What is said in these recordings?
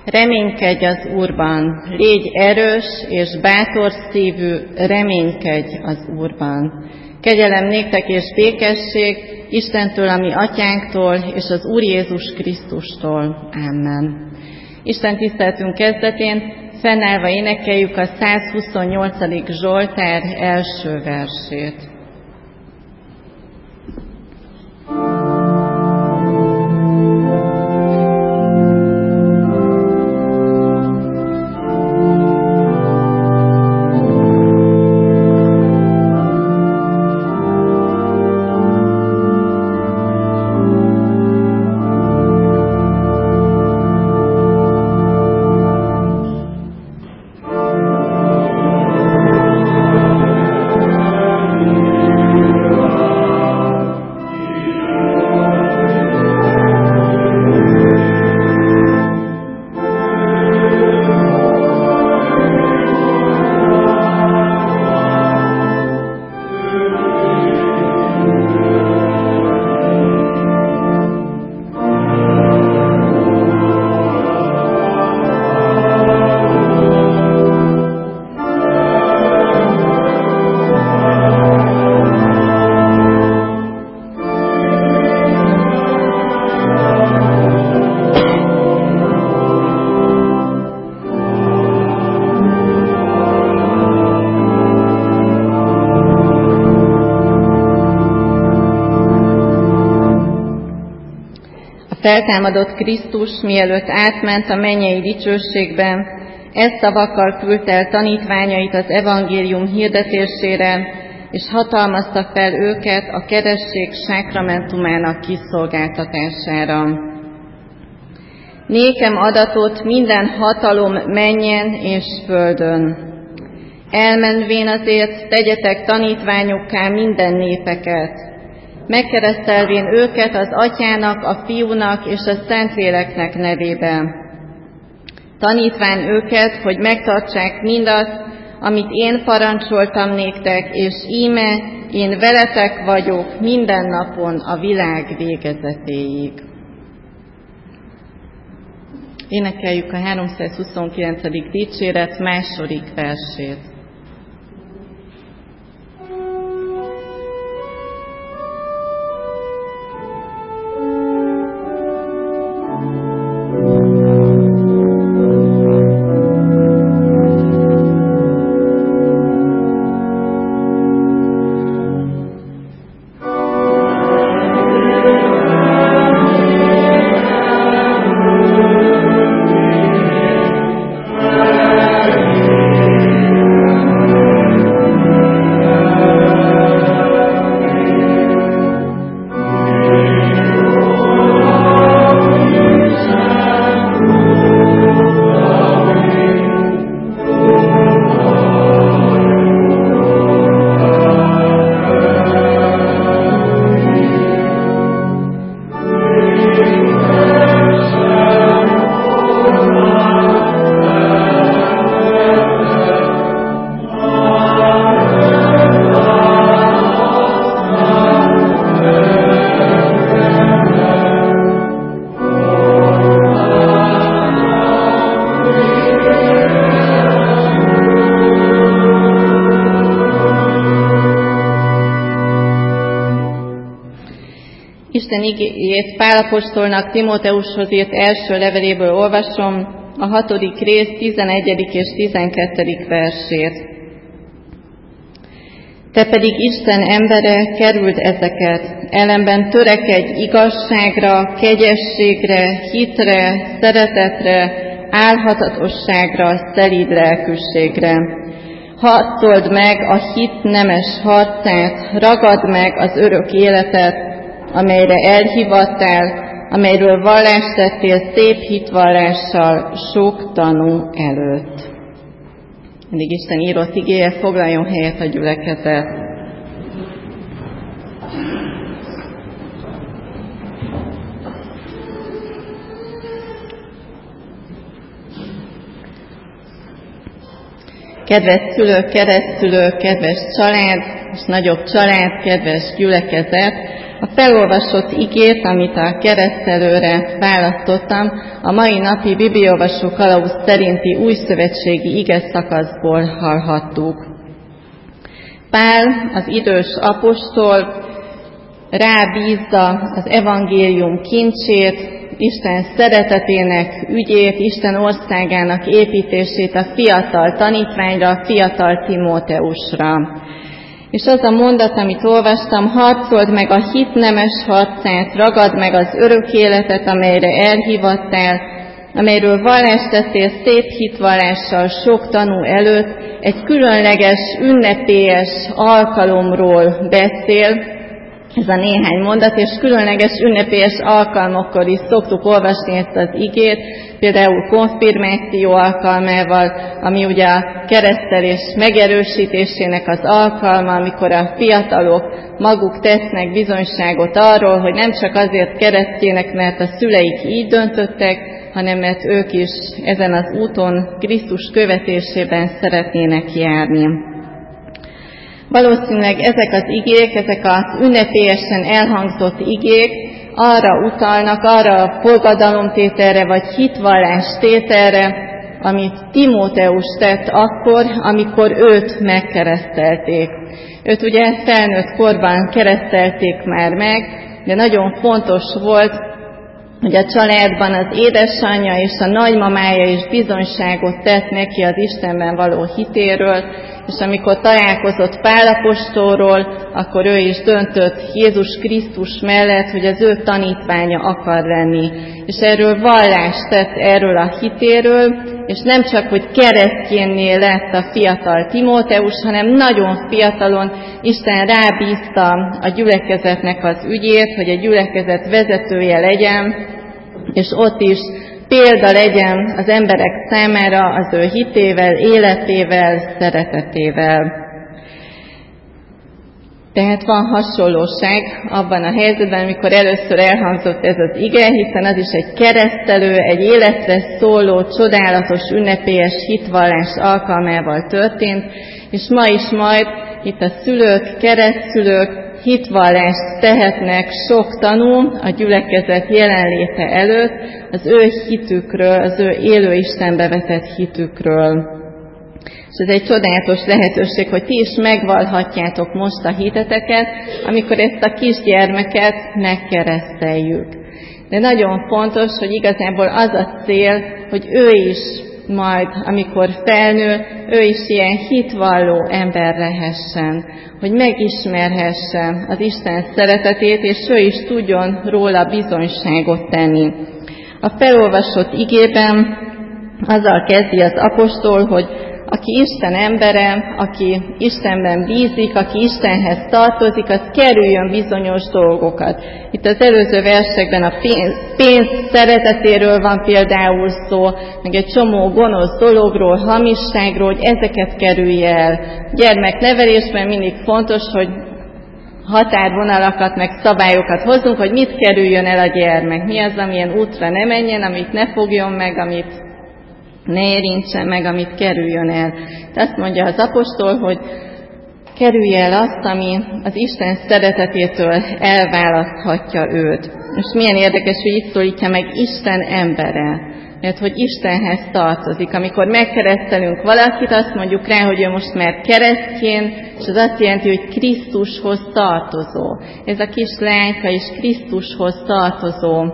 Reménykedj az Úrban, légy erős és bátor szívű, reménykedj az Úrban. Kegyelem néktek és békesség Istentől, a mi atyánktól, és az Úr Jézus Krisztustól. Amen. Isten tiszteltünk kezdetén fennállva énekeljük a 128. Zsoltár első versét. Feltámadott Krisztus, mielőtt átment a mennyei dicsőségbe, ezt szavakkal küldte el tanítványait az evangélium hirdetésére, és hatalmazta fel őket a keresztség sákramentumának kiszolgáltatására. Nékem adatot minden hatalom mennyen és földön. Elmenvén azért tegyetek tanítványokká minden népeket, megkeresztelvén őket az Atyának, a Fiúnak és a Szentléleknek nevében. Tanítván őket, hogy megtartsák mindazt, amit én parancsoltam néktek, és íme én veletek vagyok minden napon a világ végezetéig. Énekeljük a 329. dicséret második versét. Isten igéjét Pál apostolnak Timóteushoz írt első leveléből olvasom, a 6. rész 11. és 12. versét. Te pedig Isten embere, kerüld ezeket, ellenben törekedj igazságra, kegyességre, hitre, szeretetre, álhatatosságra, szelíd lelkűségre. Harcold meg a hit nemes harcát, ragadd meg az örök életet, amelyre elhívattál, amelyről vallást tettél szép hitvallással sok tanú előtt. Mindig Isten írott igéje, foglaljon helyet a gyülekezet. Kedves szülők, keresztülők, kedves család és nagyobb család, kedves gyülekezet, a felolvasott igét, amit a keresztelőre választottam, a mai napi bibliaolvasó kalauz szerinti újszövetségi ige szakaszból hallhattuk. Pál, az idős apostol rábízza az evangélium kincsét, Isten szeretetének ügyét, Isten országának építését a fiatal tanítványra, a fiatal Timóteusra. És az a mondat, amit olvastam, harcold meg a hit nemes harcát, ragad meg az örök életet, amelyre elhívattál, amelyről vallást tettél szép hitvallással sok tanú előtt, egy különleges, ünnepélyes alkalomról beszél, ez a néhány mondat, és különleges ünnepélyes alkalmakkor is szoktuk olvasni ezt az igét, például konfirmáció alkalmával, ami ugye a keresztelés megerősítésének az alkalma, amikor a fiatalok maguk tesznek bizonyságot arról, hogy nem csak azért keresztjének, mert a szüleik így döntöttek, hanem mert ők is ezen az úton Krisztus követésében szeretnének járni. Valószínűleg ezek az igék, ezek az ünnepélyesen elhangzott igék arra utalnak, arra a fogadalomtételre vagy hitvallástételre, amit Timóteus tett akkor, amikor őt megkeresztelték. Őt ugye felnőtt korban keresztelték már meg, de nagyon fontos volt, hogy a családban az édesanyja és a nagymamája is bizonyságot tett neki az Istenben való hitéről, és amikor találkozott Pál apostolról, akkor ő is döntött Jézus Krisztus mellett, hogy az ő tanítványa akar lenni. És erről vallást tett, erről a hitéről, és nem csak, hogy keresztjénné lett a fiatal Timóteus, hanem nagyon fiatalon Isten rábízta a gyülekezetnek az ügyét, hogy a gyülekezet vezetője legyen, és ott is példa legyen az emberek számára az ő hitével, életével, szeretetével. Tehát van hasonlóság abban a helyzetben, amikor először elhangzott ez az ige, hiszen az is egy keresztelő, egy életre szóló, csodálatos, ünnepélyes hitvallás alkalmával történt, és ma is majd itt a szülők, keresztszülők hitvallást tehetnek sok tanú a gyülekezet jelenléte előtt az ő hitükről, az ő élő Istenbe vetett hitükről. És ez egy csodálatos lehetőség, hogy ti is megvallhatjátok most a hiteteket, amikor ezt a kisgyermeket megkereszteljük. De nagyon fontos, hogy igazából az a cél, hogy ő is majd, amikor felnő, ő is ilyen hitvalló ember lehessen, hogy megismerhesse az Isten szeretetét, és ő is tudjon róla bizonyságot tenni. A felolvasott igében azzal kezdi az apostol, hogy aki Isten embere, aki Istenben bízik, aki Istenhez tartozik, az kerüljön bizonyos dolgokat. Itt az előző versekben a pénz szeretetéről van például szó, meg egy csomó gonosz dologról, hamisságról, hogy ezeket kerülje el. Gyermeknevelésben mindig fontos, hogy határvonalakat, meg szabályokat hozzunk, hogy mit kerüljön el a gyermek. Mi az, amilyen útra ne menjen, amit ne fogjon meg, amit ne érintsen meg, amit kerüljön el. De azt mondja az apostol, hogy kerülje el azt, ami az Isten szeretetétől elválaszthatja őt. És milyen érdekes, hogy itt szólítja meg Isten embere, mert hogy Istenhez tartozik. Amikor megkeresztelünk valakit, azt mondjuk rá, hogy ő most már keresztjén, és az azt jelenti, hogy Krisztushoz tartozó. Ez a kis lányka is Krisztushoz tartozó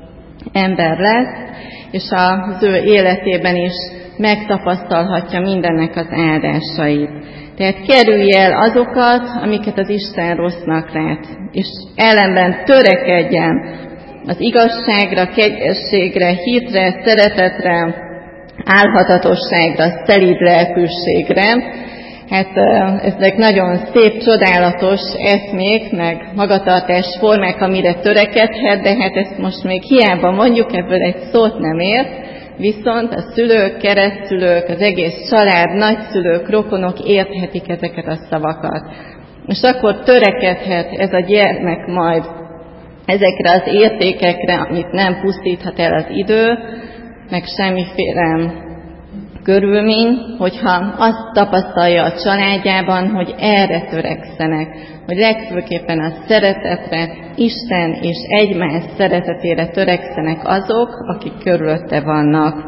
ember lesz, és az ő életében is megtapasztalhatja mindennek az áldásait. Tehát kerülje el azokat, amiket az Isten rossznak lát, és ellenben törekedjen az igazságra, kegyességre, hitre, szeretetre, álhatatosságra, szelíd lelkűségre. Hát ezek nagyon szép, csodálatos eszmék, meg magatartás formák, amire törekedhet, de hát ezt most még hiába mondjuk, ebből egy szót nem ért, viszont a szülők, keresztszülők, az egész család, nagyszülők, rokonok érthetik ezeket a szavakat. És akkor törekedhet ez a gyermek majd ezekre az értékekre, amit nem pusztíthat el az idő, meg semmiféle körülmény, hogyha azt tapasztalja a családjában, hogy erre törekszenek, hogy legfőképpen a szeretetre, Isten és egymás szeretetére törekszenek azok, akik körülötte vannak.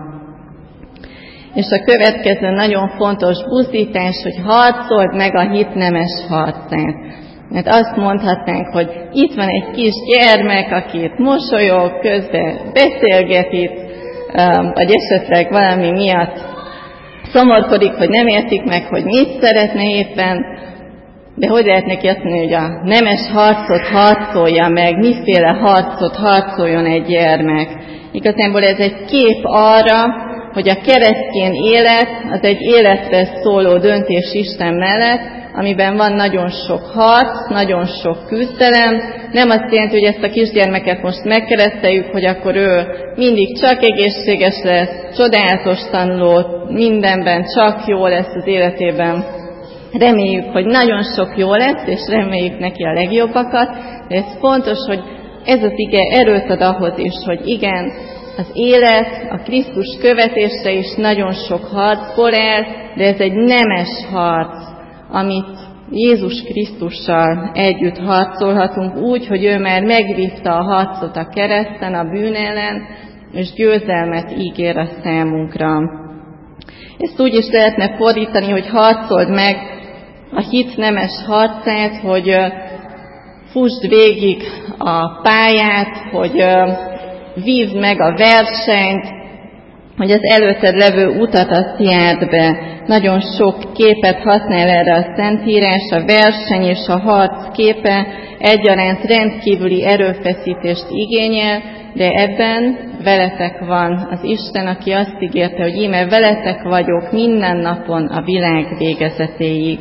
És a következő nagyon fontos buzdítás, hogy harcold meg a hit nemes harcát. Mert azt mondhatnánk, hogy itt van egy kis gyermek, aki itt mosolyog, közben beszélget itt, vagy esetleg valami miatt szomorkodik, hogy nem értik meg, hogy mit szeretne éppen, de hogy lehet neki azt mondani, hogy a nemes harcot harcolja meg, miféle harcot harcoljon egy gyermek. Igazából ez egy kép arra, hogy a keresztény élet az egy életre szóló döntés Isten mellett, amiben van nagyon sok harc, nagyon sok küzdelem. Nem azt jelenti, hogy ezt a kisgyermeket most megkereszteljük, hogy akkor ő mindig csak egészséges lesz, csodálatos tanuló, mindenben csak jó lesz az életében. Reméljük, hogy nagyon sok jó lesz, és reméljük neki a legjobbakat, de ez fontos, hogy ez az ige erőt ad ahhoz is, hogy igen, az élet, a Krisztus követése is nagyon sok harcból áll, de ez egy nemes harc, amit Jézus Krisztussal együtt harcolhatunk úgy, hogy ő már megvívta a harcot a kereszten, a bűn ellen, és győzelmet ígér a számunkra. Ezt úgy is lehetne fordítani, hogy harcold meg a hit nemes harcát, hogy fussd végig a pályát, hogy vívd meg a versenyt, hogy az előtted levő utat azt járd be. Nagyon sok képet használ erre a Szentírás, a verseny és a harc képe egyaránt rendkívüli erőfeszítést igényel, de ebben veletek van az Isten, aki azt ígérte, hogy íme veletek vagyok minden napon a világ végezetéig.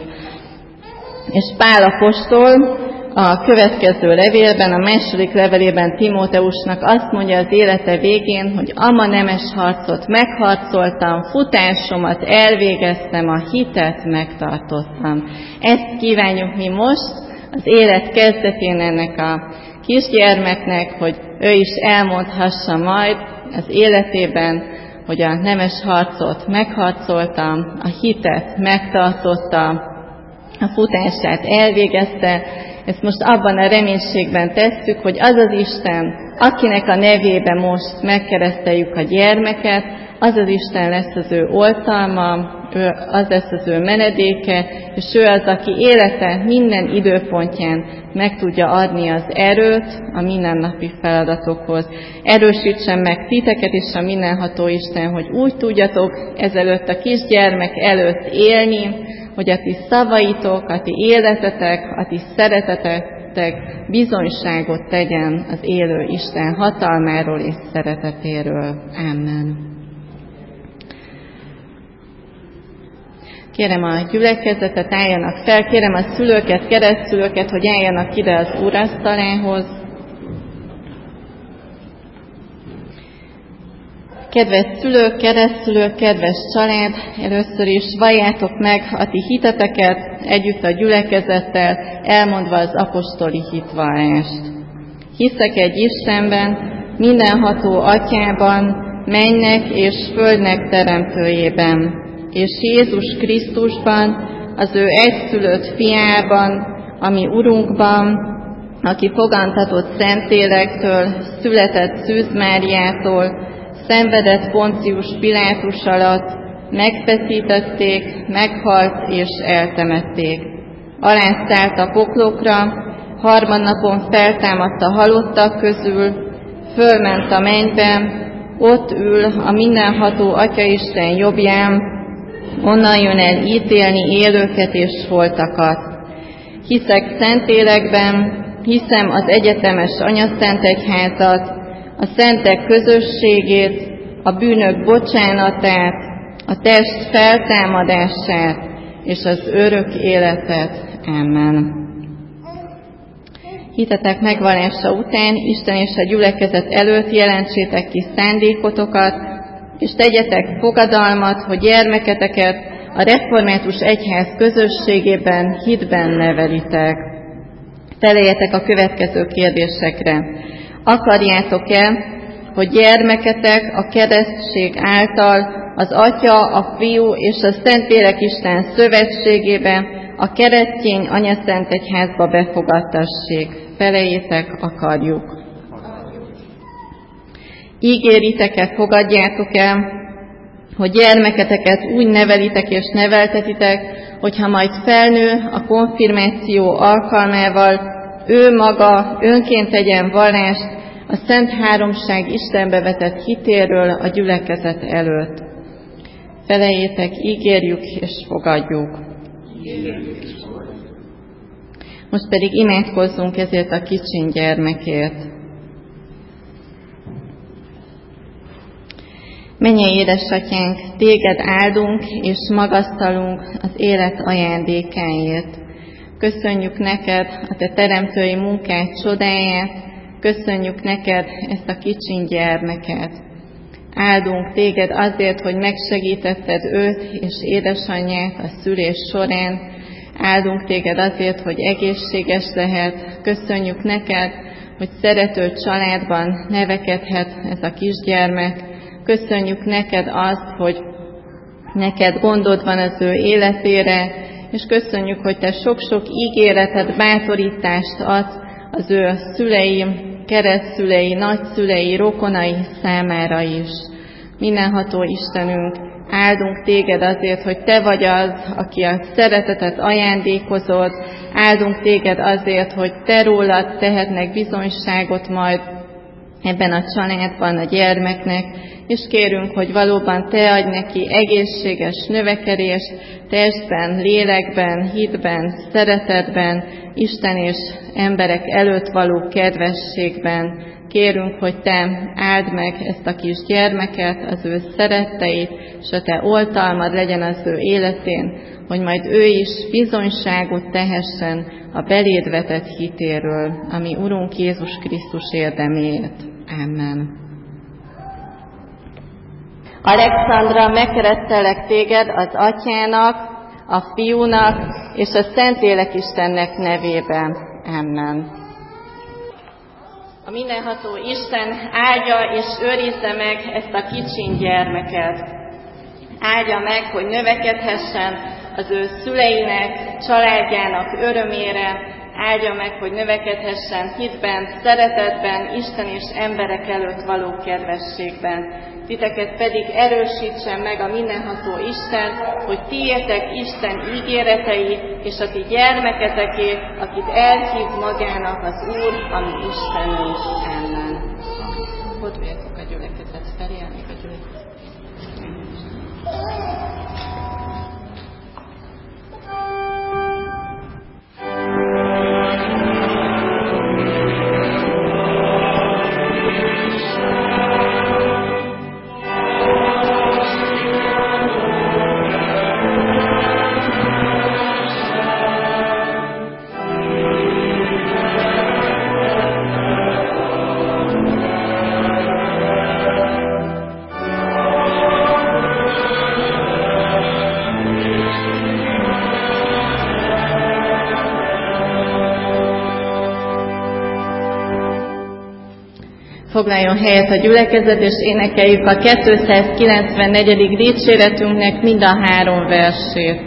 És Pál apostol a következő levélben, a második levelében Timóteusnak azt mondja az élete végén, hogy ama nemes harcot megharcoltam, futásomat elvégeztem, a hitet megtartottam. Ezt kívánjuk mi most az élet kezdetén ennek a kisgyermeknek, hogy ő is elmondhassa majd az életében, hogy a nemes harcot megharcoltam, a hitet megtartotta, a futását elvégezte. Ezt most abban a reménységben tesszük, hogy az az Isten, akinek a nevébe most megkereszteljük a gyermeket, az az Isten lesz az ő oltalma, az lesz az ő menedéke, és ő az, aki élete minden időpontján meg tudja adni az erőt a mindennapi feladatokhoz. Erősítsen meg titeket is a mindenható Isten, hogy úgy tudjatok ezelőtt a kisgyermek előtt élni, hogy a ti szavaitok, a ti életetek, a ti szeretetetek bizonyságot tegyen az élő Isten hatalmáról és szeretetéről. Amen. Kérem a gyülekezetet, álljanak fel, kérem a szülőket, keresztszülőket, hogy álljanak ide az úrasztalához. Kedves szülők, keresztszülők, kedves család, először is valljátok meg a ti hiteteket együtt a gyülekezettel, elmondva az apostoli hitvallást. Hiszek egy Istenben, mindenható Atyában, mennek és földnek teremtőjében, és Jézus Krisztusban, az ő egyszülött fiában, ami Urunkban, aki fogantatott Szentlélektől, született Szűz Máriától, szenvedett Poncius Pilátus alatt, megfeszítették, meghalt és eltemették. Alászállt a poklokra, harmadnapon feltámadt a halottak közül, fölment a mennybe, ott ül a mindenható Atyaisten jobbján, onnan jön el ítélni élőket és holtakat. Hiszek Szentlélekben, hiszem az egyetemes anyaszentegyházat, a szentek közösségét, a bűnök bocsánatát, a test feltámadását és az örök életet. Amen. Hitetek megvallása után Isten és a gyülekezet előtt jelentsétek ki szándékotokat, és tegyetek fogadalmat, hogy gyermeketeket a református egyház közösségében hitben nevelitek. Feleljetek a következő kérdésekre. Akarjátok-e, hogy gyermeketek a keresztség által az Atya, a Fiú és a Szentlélek Isten szövetségébe, a keresztény anyaszent egyházba befogadtassék. Feleljétek, akarjuk. Ígéritek-e, fogadjátok el, hogy gyermeketeket úgy nevelitek és neveltetitek, hogyha majd felnő a konfirmáció alkalmával, ő maga önként tegyen vallást a Szent Háromság Istenbe vetett hitéről a gyülekezet előtt. Feleljétek, ígérjük és fogadjuk. Most pedig imádkozzunk ezért a kicsin gyermekért. Mennyei édesatyánk, téged áldunk és magasztalunk az élet ajándékáért. Köszönjük neked a te teremtői munkád csodáját, köszönjük neked ezt a kicsin gyermeket. Áldunk téged azért, hogy megsegítetted őt és édesanyját a szülés során. Áldunk téged azért, hogy egészséges lehet. Köszönjük neked, hogy szerető családban nevekedhet ez a kisgyermek. Köszönjük neked azt, hogy neked gondod van az ő életére, és köszönjük, hogy te sok-sok ígéretet, bátorítást adsz az ő szülei, keresztszülei, nagyszülei, rokonai számára is. Mindenható Istenünk, áldunk téged azért, hogy te vagy az, aki a szeretetet ajándékozod, áldunk téged azért, hogy te rólad tehetnek bizonyságot majd ebben a családban a gyermeknek, és kérünk, hogy valóban te adj neki egészséges növekedést, testben, lélekben, hitben, szeretetben, Isten és emberek előtt való kedvességben. Kérünk, hogy te áld meg ezt a kis gyermeket, az ő szeretteit, és a te oltalmad legyen az ő életén, hogy majd ő is bizonyságot tehessen a beléd vetett hitéről, ami Urunk Jézus Krisztus érdeméért. Amen. Alexandra, megkeresztellek téged az Atyának, a Fiúnak és a Szentlélek Istennek nevében. Amen. A mindenható Isten áldja és őrizze meg ezt a kicsin gyermeket. Áldja meg, hogy növekedhessen az ő szüleinek, családjának örömére, áldja meg, hogy növekedhessen hitben, szeretetben, Isten és emberek előtt való kedvességben. Titeket pedig erősítsen meg a mindenható Isten, hogy tiétek Isten ígéretei, és a ti gyermeketeké, akit elhív magának az Úr, ami Istenünk. Amen. Forduljatok a gyülekezet felé, amíg a gyülekezet. Foglaljon helyet a gyülekezet, és énekeljük a 294. dicséretünknek mind a 3 versét.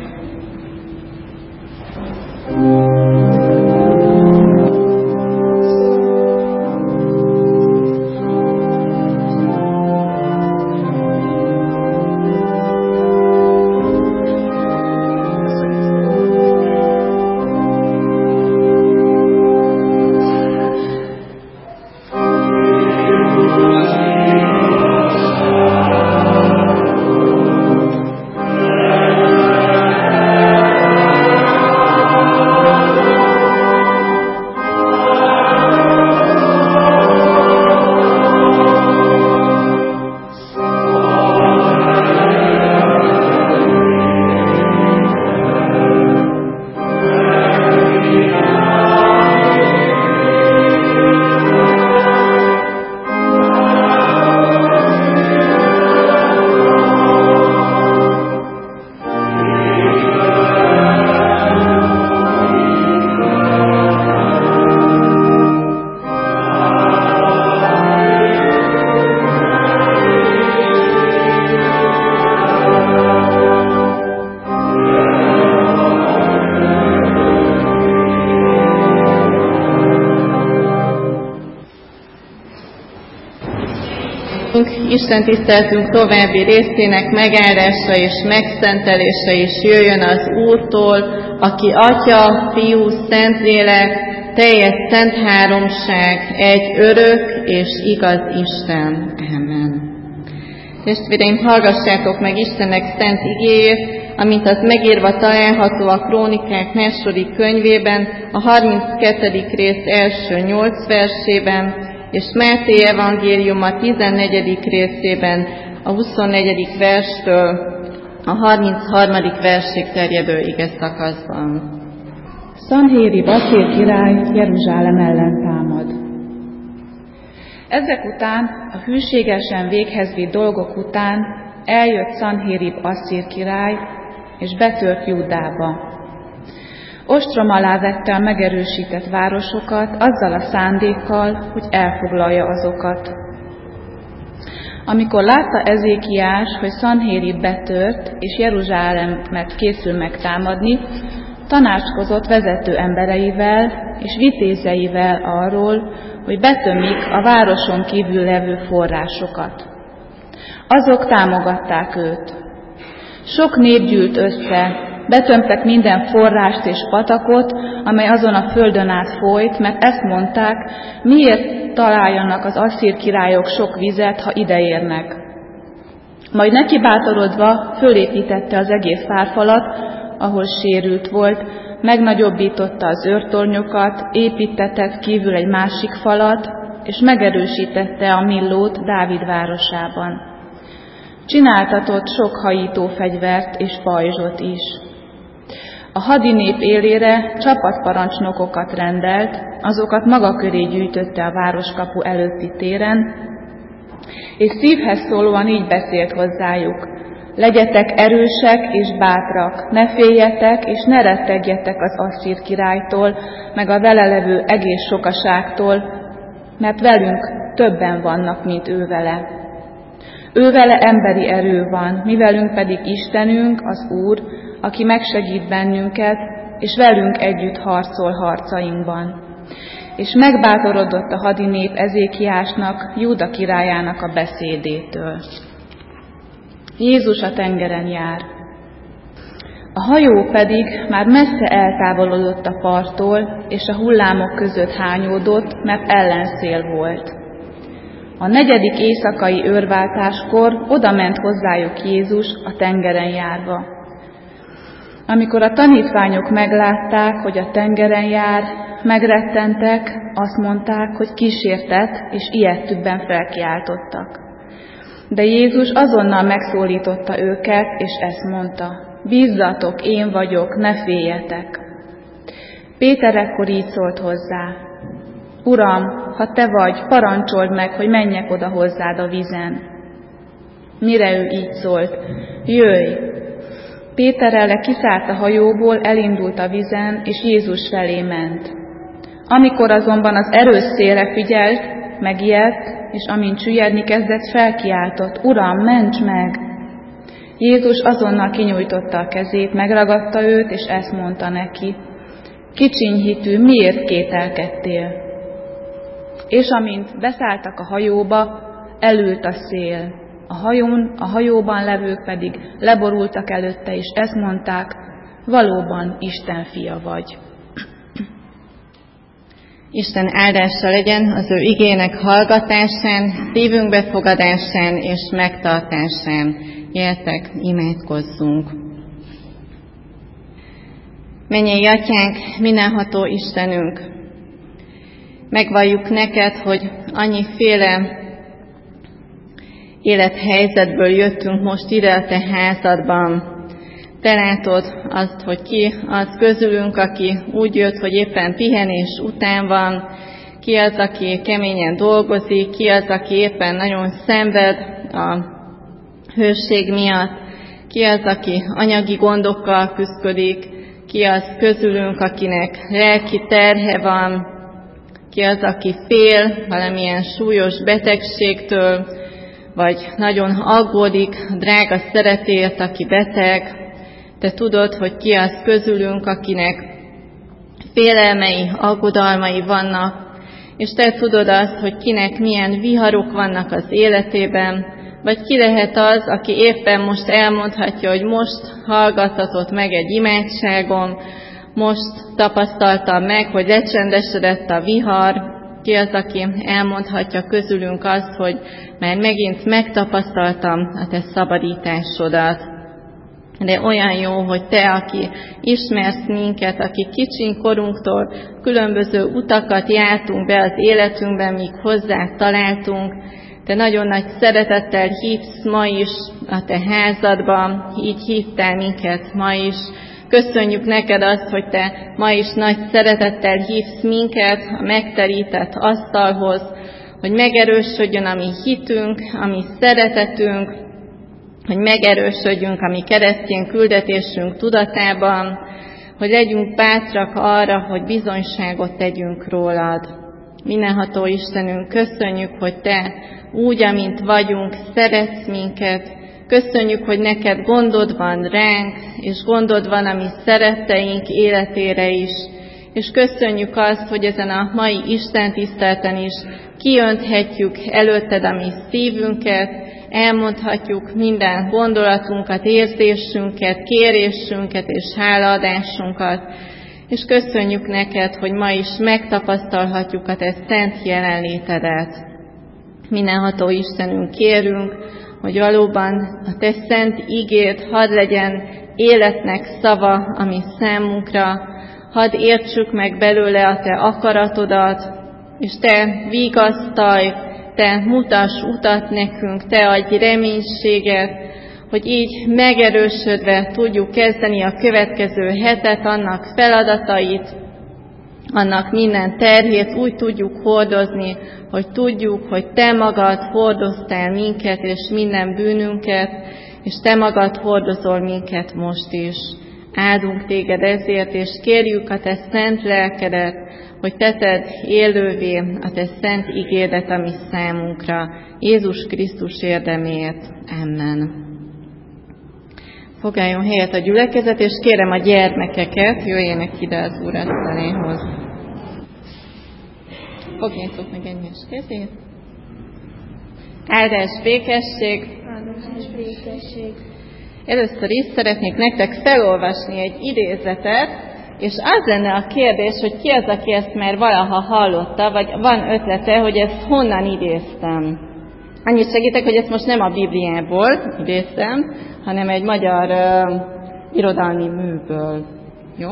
Isten tiszteltünk további részének megáldása és megszentelése is jöjjön az Úrtól, aki Atya, Fiú, Szentlélek, teljes szent háromság, egy örök és igaz Isten. Amen. Testvéreim, hallgassátok meg Istennek szent igéjét, amint az megírva található a Krónikák második könyvében, a 32. rész első 8 versében, és Máté evangéliuma 14. részében, a 24. verstől a 33. versig terjedő igeszakaszban. Szanhérib asszír király Jeruzsálem ellen támad. Ezek után, a hűségesen véghez vitt dolgok után eljött Szanhérib asszír király, és betört Júdába. Ostrom alá vette a megerősített városokat azzal a szándékkal, hogy elfoglalja azokat. Amikor látta Ezékiás, hogy Szanhérib betört, és Jeruzsálemet készül megtámadni, tanácskozott vezető embereivel és vitézeivel arról, hogy betömik a városon kívül levő forrásokat. Azok támogatták őt. Sok nép gyűlt össze, betömtek minden forrást és patakot, amely azon a földön át folyt, mert ezt mondták, miért találjanak az asszír királyok sok vizet, ha ideérnek. Majd neki bátorodva fölépítette az egész várfalat, ahol sérült volt, megnagyobbította az őrtornyokat, építetett kívül egy másik falat, és megerősítette a Millót Dávid városában. Csináltatott sok hajító fegyvert és pajzsot is. A hadinép élére csapatparancsnokokat rendelt, azokat maga köré gyűjtötte a városkapu előtti téren, és szívhez szólóan így beszélt hozzájuk: legyetek erősek és bátrak, ne féljetek és ne rettegjetek az asszír királytól, meg a vele levő egész sokaságtól, mert velünk többen vannak, mint ő vele. Ő vele emberi erő van, mi velünk pedig Istenünk, az Úr, aki megsegít bennünket, és velünk együtt harcol harcainkban. És megbátorodott a hadinép Ezékiásnak, Júda királyának a beszédétől. Jézus a tengeren jár. A hajó pedig már messze eltávolodott a parttól, és a hullámok között hányódott, mert ellenszél volt. A 4. éjszakai őrváltáskor odament hozzájuk Jézus a tengeren járva. Amikor a tanítványok meglátták, hogy a tengeren jár, megrettentek, azt mondták, hogy kísértett, és ijedtükben felkiáltottak. De Jézus azonnal megszólította őket, és ezt mondta: bízzatok, én vagyok, ne féljetek. Péter ekkor így szólt hozzá: Uram, ha te vagy, parancsold meg, hogy menjek oda hozzád a vízen. Mire ő így szólt: jöjj! Péter erre kiszállt a hajóból, elindult a vízen, és Jézus felé ment. Amikor azonban az erős szélre figyelt, megijedt, és amint süllyedni kezdett, felkiáltott: Uram, ments meg! Jézus azonnal kinyújtotta a kezét, megragadta őt, és ezt mondta neki: kicsiny hitű, miért kételkedtél? És amint beszálltak a hajóba, elült a szél. A hajóban levők pedig leborultak előtte, és ezt mondták: valóban Isten fia vagy. Isten áldása legyen az ő igének hallgatásán, szívünk befogadásán és megtartásán. Gyertek, imádkozzunk! Mennyei Atyánk, mindenható Istenünk! Megvalljuk neked, hogy annyiféle élethelyzetből jöttünk most ide a te házadban. Te látod azt, hogy ki az közülünk, aki úgy jött, hogy éppen pihenés után van, ki az, aki keményen dolgozik, ki az, aki éppen nagyon szenved a hőség miatt, ki az, aki anyagi gondokkal küszködik, ki az közülünk, akinek lelki terhe van, ki az, aki fél valamilyen súlyos betegségtől, vagy nagyon aggódik drága szeretért, aki beteg. Te tudod, hogy ki az közülünk, akinek félelmei, aggodalmai vannak, és te tudod azt, hogy kinek milyen viharok vannak az életében, vagy ki lehet az, aki éppen most elmondhatja, hogy most hallgathatott meg egy imádságom, most tapasztaltam meg, hogy lecsendesedett a vihar. Ki az, aki elmondhatja közülünk azt, hogy már megint megtapasztaltam a te szabadításodat. De olyan jó, hogy te, aki ismersz minket, aki kicsin korunktól különböző utakat jártunk be az életünkben, míg hozzá találtunk, te nagyon nagy szeretettel hívsz ma is a te házadban, így hívtál minket ma is. Köszönjük neked azt, hogy te ma is nagy szeretettel hívsz minket a megterített asztalhoz, hogy megerősödjön a mi hitünk, a mi szeretetünk, hogy megerősödjünk a mi keresztény küldetésünk tudatában, hogy legyünk bátrak arra, hogy bizonyságot tegyünk rólad. Mindenható Istenünk, köszönjük, hogy te úgy, amint vagyunk, szeretsz minket. Köszönjük, hogy neked gondod van ránk, és gondod van a mi szeretteink életére is. És köszönjük azt, hogy ezen a mai istentiszteleten is kiönthetjük előtted a mi szívünket, elmondhatjuk minden gondolatunkat, érzésünket, kérésünket és hálaadásunkat. És köszönjük neked, hogy ma is megtapasztalhatjuk a te szent jelenlétedet. Mindenható Istenünk, kérünk, hogy valóban a te szent igéd hadd legyen életnek szava a mi számunkra, hadd értsük meg belőle a te akaratodat, és te vigasztalj, te mutass utat nekünk, te adj reménységet, hogy így megerősödve tudjuk kezdeni a következő hetet, annak feladatait, annak minden terhét úgy tudjuk hordozni, hogy tudjuk, hogy te magad hordoztál minket és minden bűnünket, és te magad hordozol minket most is. Áldunk téged ezért, és kérjük a te szent lelkedet, hogy te tedd élővé a te szent igédet a mi számunkra. Jézus Krisztus érdemért. Amen. Foglaljon helyet a gyülekezet, és kérem a gyermekeket, jöjjenek ide az úrasztaléhoz. Fogjátok meg egymás kezét. Áldás, békesség. Áldás, békesség. Először is szeretnék nektek felolvasni egy idézetet, és az lenne a kérdés, hogy ki az, aki ezt már valaha hallotta, vagy van ötlete, hogy ezt honnan idéztem. Annyit segítek, hogy ezt most nem a Bibliából idéztem, hanem egy magyar irodalmi műből. Jó?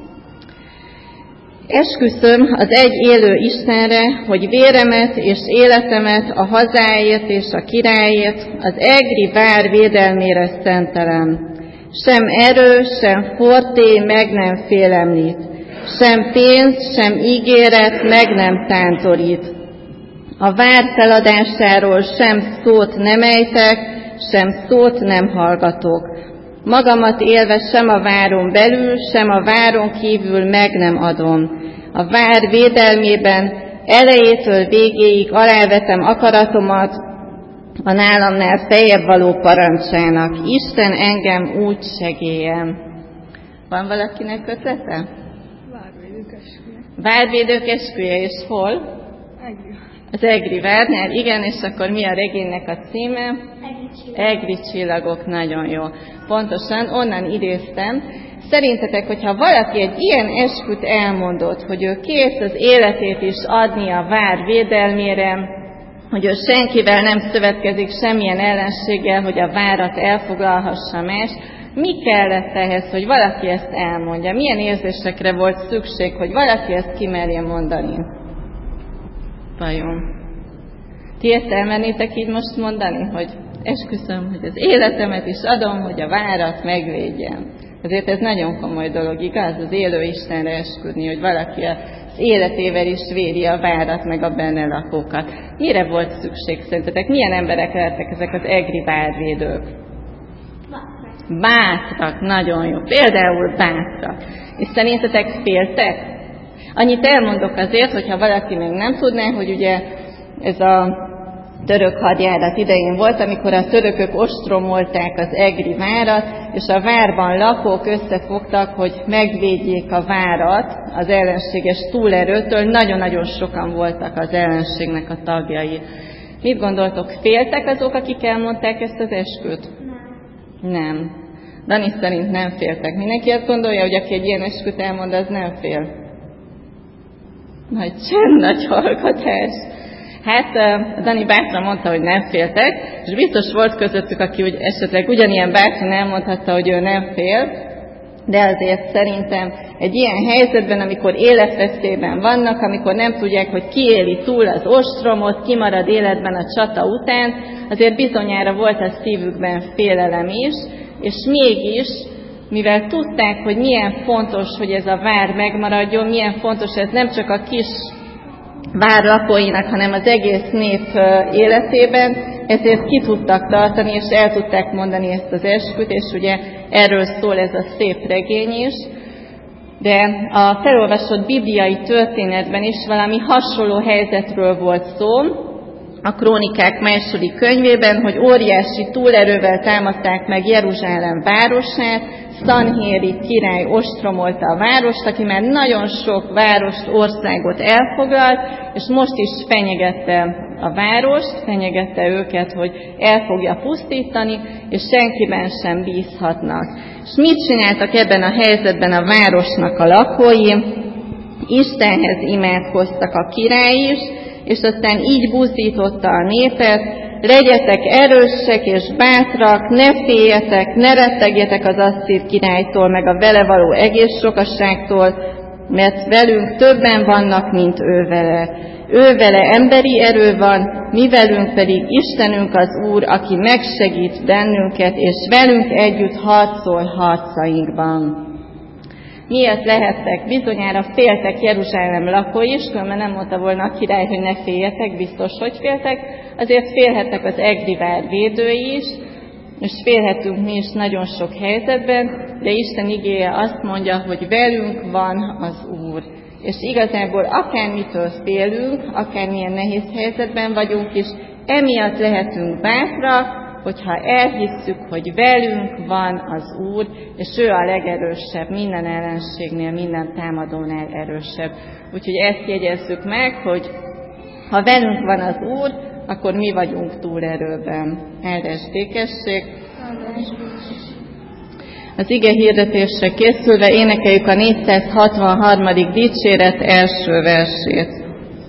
Esküszöm az egy élő Istenre, hogy véremet és életemet a hazáért és a királyért, az egri vár védelmére szentelem. Sem erő, sem forté meg nem félemlít, sem pénz, sem ígéret meg nem tántorít. A vár feladásáról sem szót nem ejtek, sem szót nem hallgatok. Magamat élve sem a váron belül, sem a váron kívül meg nem adom. A vár védelmében elejétől végéig alávetem akaratomat a nálamnál feljebb való parancsának. Isten engem úgy segéljen. Van valakinek ötlete? Várvédők esküje. Várvédők esküje, és hol? Egri. Az Egri várnál, igen, és akkor mi a regénynek a címe? Egri csillagok, nagyon jó. Pontosan, onnan idéztem. Szerintetek, hogyha valaki egy ilyen esküt elmondott, hogy ő kész az életét is adni a vár védelmére, hogy ő senkivel nem szövetkezik semmilyen ellenséggel, hogy a várat elfoglalhassa más, mi kellett ehhez, hogy valaki ezt elmondja? Milyen érzésekre volt szükség, hogy valaki ezt kimerje mondani? Vajon? Ti ezt elmennétek így most mondani, hogy esküszöm, hogy az életemet is adom, hogy a várat megvédjem. Azért ez nagyon komoly dolog, igaz? Az élő Istenre esküdni, hogy valaki az életével is védi a várat, meg a benne lakókat. Mire volt szükség szerintetek? Milyen emberek lehetnek ezek az egri várvédők? Bátrak, nagyon jó. Például bátrak. És szerintetek féltek? Annyit elmondok azért, hogyha valaki még nem tudná, hogy ugye ez a török hadjárat idején volt, amikor a törökök ostromolták az egri várat, és a várban lakók összefogtak, hogy megvédjék a várat az ellenséges túlerőtől. Nagyon-nagyon sokan voltak az ellenségnek a tagjai. Mit gondoltok, féltek azok, akik elmondták ezt az esküt? Nem. Dani szerint nem féltek. Mindenki azt gondolja, hogy aki egy ilyen esküt elmond, az nem fél. Nagy csend, nagy hallgatás. Hát Dani bátran mondta, hogy nem féltek, és biztos volt közöttük, aki úgy esetleg ugyanilyen bátran elmondhatta, hogy ő nem fél, de azért szerintem egy ilyen helyzetben, amikor életveszélyben vannak, amikor nem tudják, hogy ki éli túl az ostromot, ki marad életben a csata után, azért bizonyára volt a szívükben félelem is, és mégis, mivel tudták, hogy milyen fontos, hogy ez a vár megmaradjon, milyen fontos ez nem csak a kis vár lakóinak, hanem az egész nép életében, ezért ki tudtak tartani, és el tudták mondani ezt az esküt, és ugye erről szól ez a szép regény is. De a felolvasott bibliai történetben is valami hasonló helyzetről volt szó, a Krónikák második könyvében, hogy óriási túlerővel támadták meg Jeruzsálem városát, Szanhéri király ostromolta a várost, aki már nagyon sok várost, országot elfoglalt, és most is fenyegette a várost, fenyegette őket, hogy el fogja pusztítani, és senkiben sem bízhatnak. És mit csináltak ebben a helyzetben a városnak a lakói? Istenhez imádkoztak a király is, és aztán így buzdította a népet: legyetek erősek és bátrak, ne féljetek, ne rettegjetek az asszír királytól, meg a vele való egész sokaságtól, mert velünk többen vannak, mint ő vele. Ő vele emberi erő van, mi velünk pedig Istenünk az Úr, aki megsegít bennünket, és velünk együtt harcol harcainkban. Miért lehettek? Bizonyára féltek Jeruzsálem lakói is, különben nem mondta volna a király, hogy ne féljetek, biztos, hogy féltek. Azért félhettek az egri vár védői is, és félhetünk mi is nagyon sok helyzetben, de Isten igéje azt mondja, hogy velünk van az Úr. És igazából akármitől félünk, akármilyen nehéz helyzetben vagyunk is, emiatt lehetünk bátrak, hogyha elhisszük, hogy velünk van az Úr, és ő a legerősebb, minden ellenségnél, minden támadónál erősebb. Úgyhogy ezt jegyezzük meg, hogy ha velünk van az Úr, akkor mi vagyunk túlerőben. Áldás békesség. Az ige hirdetésre készülve énekeljük a 463. dicséret első versét.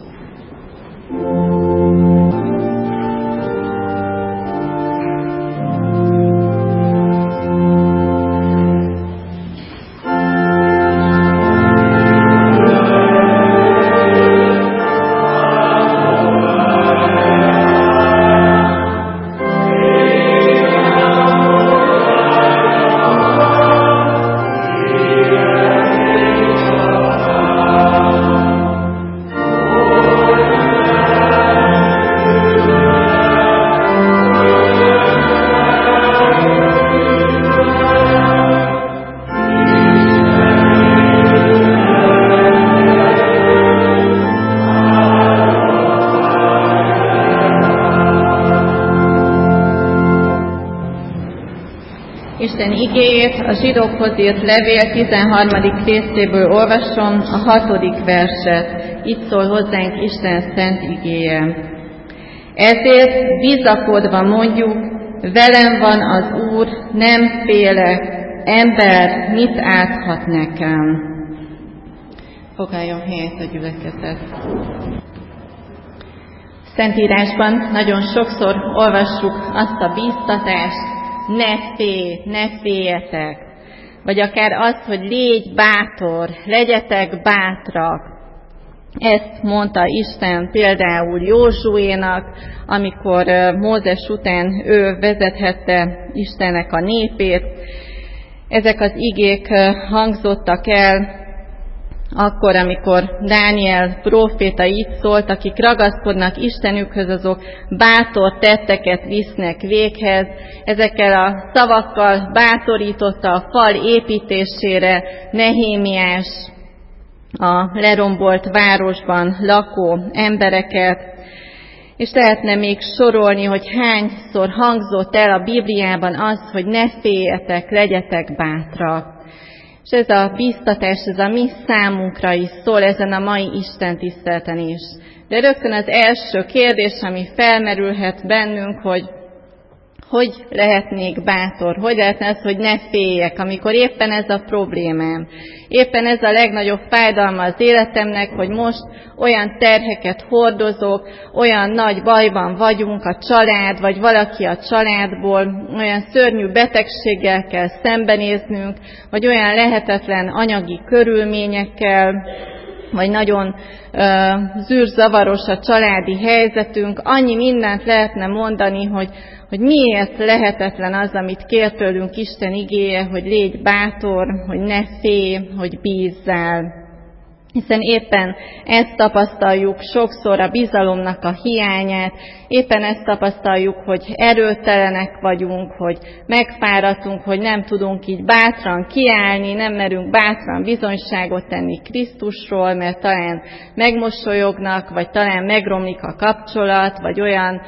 Isten igéjét a zsidókhoz írt levél 13. részéből olvasom, a 6. verset. Itt szól hozzánk Isten szent igéje. Ezért bizakodva mondjuk, velem van az Úr, nem félek, ember mit árthat nekem? Foglaljon helyet a gyülekezet. Szentírásban nagyon sokszor olvassuk azt a bíztatást, ne féljetek, vagy akár azt, hogy légy bátor, legyetek bátrak. Ezt mondta Isten például Józsuénak, amikor Mózes után ő vezethette Istennek a népét. Ezek az igék hangzottak el akkor, amikor Dániel próféta így szólt, akik ragaszkodnak Istenükhöz, azok bátor tetteket visznek véghez. Ezekkel a szavakkal bátorította a fal építésére Nehémiás, a lerombolt városban lakó embereket. És lehetne még sorolni, hogy hányszor hangzott el a Bibliában az, hogy ne féljetek, legyetek bátrak. És ez a bíztatás, ez a mi számunkra is szól ezen a mai Isten tiszteleten is. De rögtön az első kérdés, ami felmerülhet bennünk, hogy lehetnék bátor, hogy lehetne az, hogy ne féljek, amikor éppen ez a problémám. Éppen ez a legnagyobb fájdalma az életemnek, hogy most olyan terheket hordozok, olyan nagy bajban vagyunk a család, vagy valaki a családból, olyan szörnyű betegséggel kell szembenéznünk, vagy olyan lehetetlen anyagi körülményekkel, vagy nagyon zűrzavaros a családi helyzetünk. Annyi mindent lehetne mondani, hogy miért lehetetlen az, amit kér tőlünk Isten igéje, hogy légy bátor, hogy ne félj, hogy bízzál. Hiszen éppen ezt tapasztaljuk sokszor, a bizalomnak a hiányát, éppen ezt tapasztaljuk, hogy erőtelenek vagyunk, hogy megfáradtunk, hogy nem tudunk így bátran kiállni, nem merünk bátran bizonyságot tenni Krisztusról, mert talán megmosolyognak, vagy talán megromlik a kapcsolat, vagy olyan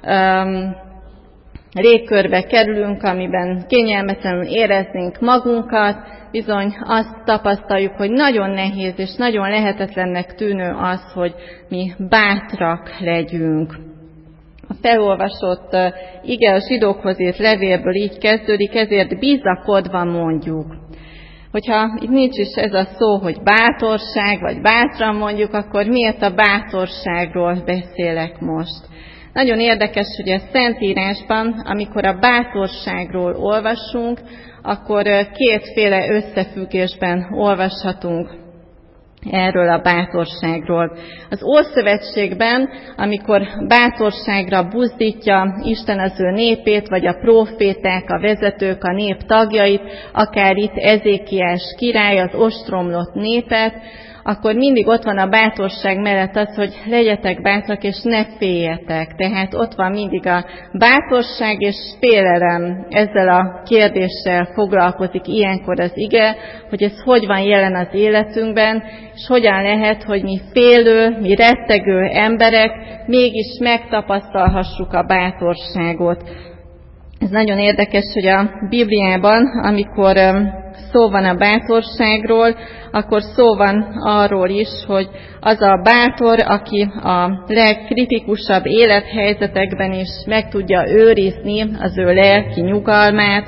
légkörbe kerülünk, amiben kényelmetlenül éreznénk magunkat, bizony azt tapasztaljuk, hogy nagyon nehéz és nagyon lehetetlennek tűnő az, hogy mi bátrak legyünk. A felolvasott ige a zsidókhoz írt levélből így kezdődik, ezért bizakodva mondjuk. Hogyha itt nincs is ez a szó, hogy bátorság, vagy bátran mondjuk, akkor miért a bátorságról beszélek most? Nagyon érdekes, hogy a Szentírásban, amikor a bátorságról olvasunk, akkor kétféle összefüggésben olvashatunk erről a bátorságról. Az Ószövetségben, amikor bátorságra buzdítja Isten az ő népét, vagy a próféták, a vezetők, a nép tagjait, akár itt Ezékiás király, az ostromlott népet, akkor mindig ott van a bátorság mellett az, hogy legyetek bátrak és ne féljetek. Tehát ott van mindig a bátorság és félelem. Ezzel a kérdéssel foglalkozik ilyenkor az ige, hogy ez hogy van jelen az életünkben, és hogyan lehet, hogy mi félő, mi rettegő emberek mégis megtapasztalhassuk a bátorságot. Ez nagyon érdekes, hogy a Bibliában, amikor szó van a bátorságról, akkor szó van arról is, hogy az a bátor, aki a legkritikusabb élethelyzetekben is meg tudja őrizni az ő lelki nyugalmát.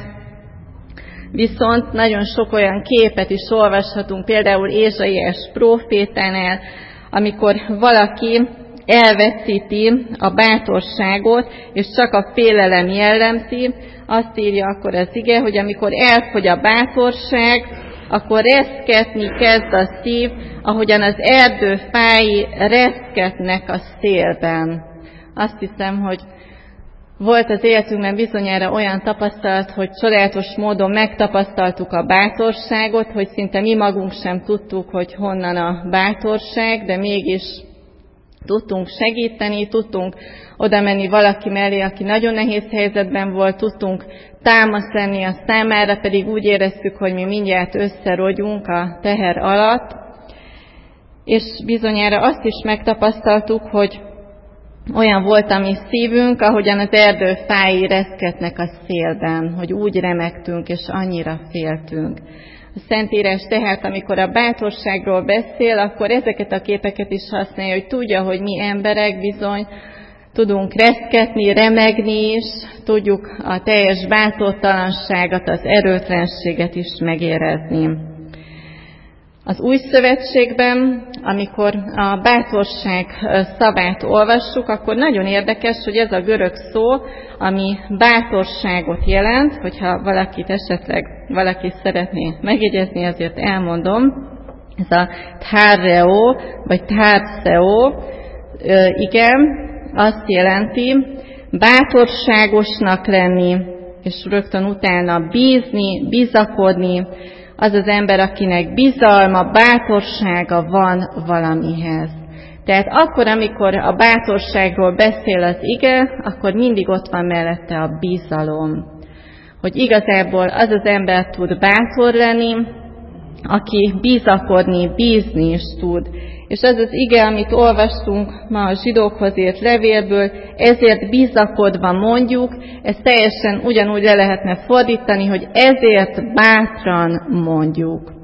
Viszont nagyon sok olyan képet is olvashatunk, például Ézsaiás prófétánál, amikor valaki elveszíti a bátorságot, és csak a félelem jellemzi, azt írja akkor az ige, hogy amikor elfogy a bátorság, akkor reszketni kezd a szív, ahogyan az erdő fái reszketnek a szélben. Azt hiszem, hogy volt az életünkben bizonyára olyan tapasztalat, hogy csodálatos módon megtapasztaltuk a bátorságot, hogy szinte mi magunk sem tudtuk, hogy honnan a bátorság, de mégis tudtunk segíteni, tudtunk oda menni valaki mellé, aki nagyon nehéz helyzetben volt, tudtunk támasz lenni a számára, pedig úgy éreztük, hogy mi mindjárt összerogyunk a teher alatt. És bizonyára azt is megtapasztaltuk, hogy olyan volt a mi szívünk, ahogyan az erdő fái reszketnek a szélben, hogy úgy remegtünk és annyira féltünk. A Szentírás tehát, amikor a bátorságról beszél, akkor ezeket a képeket is használja, hogy tudja, hogy mi emberek bizony tudunk reszketni, remegni is, tudjuk a teljes bátortalanságot, az erőtlenséget is megérezni. Az Új Szövetségben, amikor a bátorság szavát olvassuk, akkor nagyon érdekes, hogy ez a görög szó, ami bátorságot jelent, hogyha valaki szeretné megjegyezni, azért elmondom, ez a tárreo, vagy társzeo, igen, azt jelenti, bátorságosnak lenni, és rögtön utána bízni, bizakodni, az az ember, akinek bizalma, bátorsága van valamihez. Tehát akkor, amikor a bátorságról beszél az ige, akkor mindig ott van mellette a bizalom. Hogy igazából az az ember tud bátor lenni, aki bizakodni, bízni is tud. És az az ige, amit olvastunk ma a zsidókhoz írt levélből, ezért bizakodva mondjuk, ezt teljesen ugyanúgy le lehetne fordítani, hogy ezért bátran mondjuk.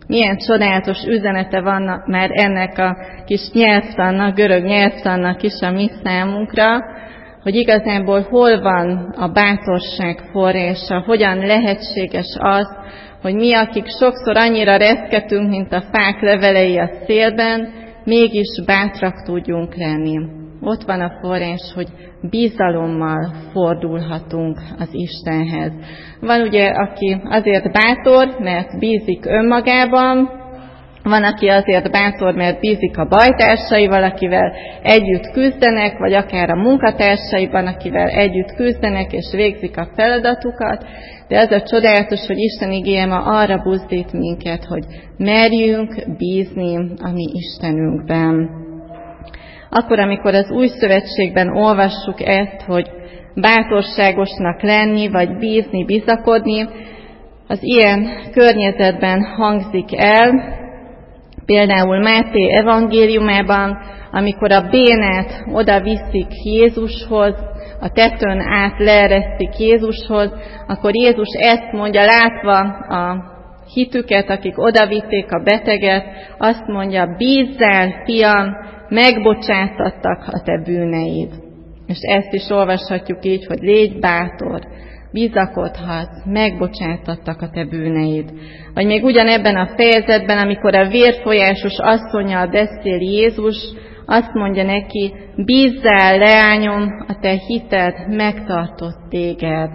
Milyen csodálatos üzenete van már ennek a kis nyelvtannak, görög nyelvtannak is a mi számunkra, hogy igazából hol van a bátorság forrása, hogyan lehetséges az, hogy mi, akik sokszor annyira reszketünk, mint a fák levelei a szélben, mégis bátrak tudjunk lenni. Ott van a forrás, hogy bizalommal fordulhatunk az Istenhez. Van ugye, aki azért bátor, mert bízik önmagában, van, aki azért bátor, mert bízik a bajtársaival, akivel együtt küzdenek, vagy akár a munkatársaiban, akivel együtt küzdenek, és végzik a feladatukat. De az a csodálatos, hogy Isten igéje ma arra buzdít minket, hogy merjünk bízni a mi Istenünkben. Akkor, amikor az Új Szövetségben olvassuk ezt, hogy bátorságosnak lenni, vagy bízni, bizakodni, az ilyen környezetben hangzik el, például Máté evangéliumában, amikor a bénát oda viszik Jézushoz, a tetőn át leeresztik Jézushoz, akkor Jézus ezt mondja, látva a hitüket, akik odavitték a beteget, azt mondja, bízzál, fiam, megbocsátattak a te bűneid. És ezt is olvashatjuk így, hogy légy bátor, bizakodhatsz, megbocsátattak a te bűneid. Vagy még ugyanebben a fejezetben, amikor a vérfolyásos asszonnyal beszél Jézus, azt mondja neki, bízzál, leányom, a te hited megtartott téged.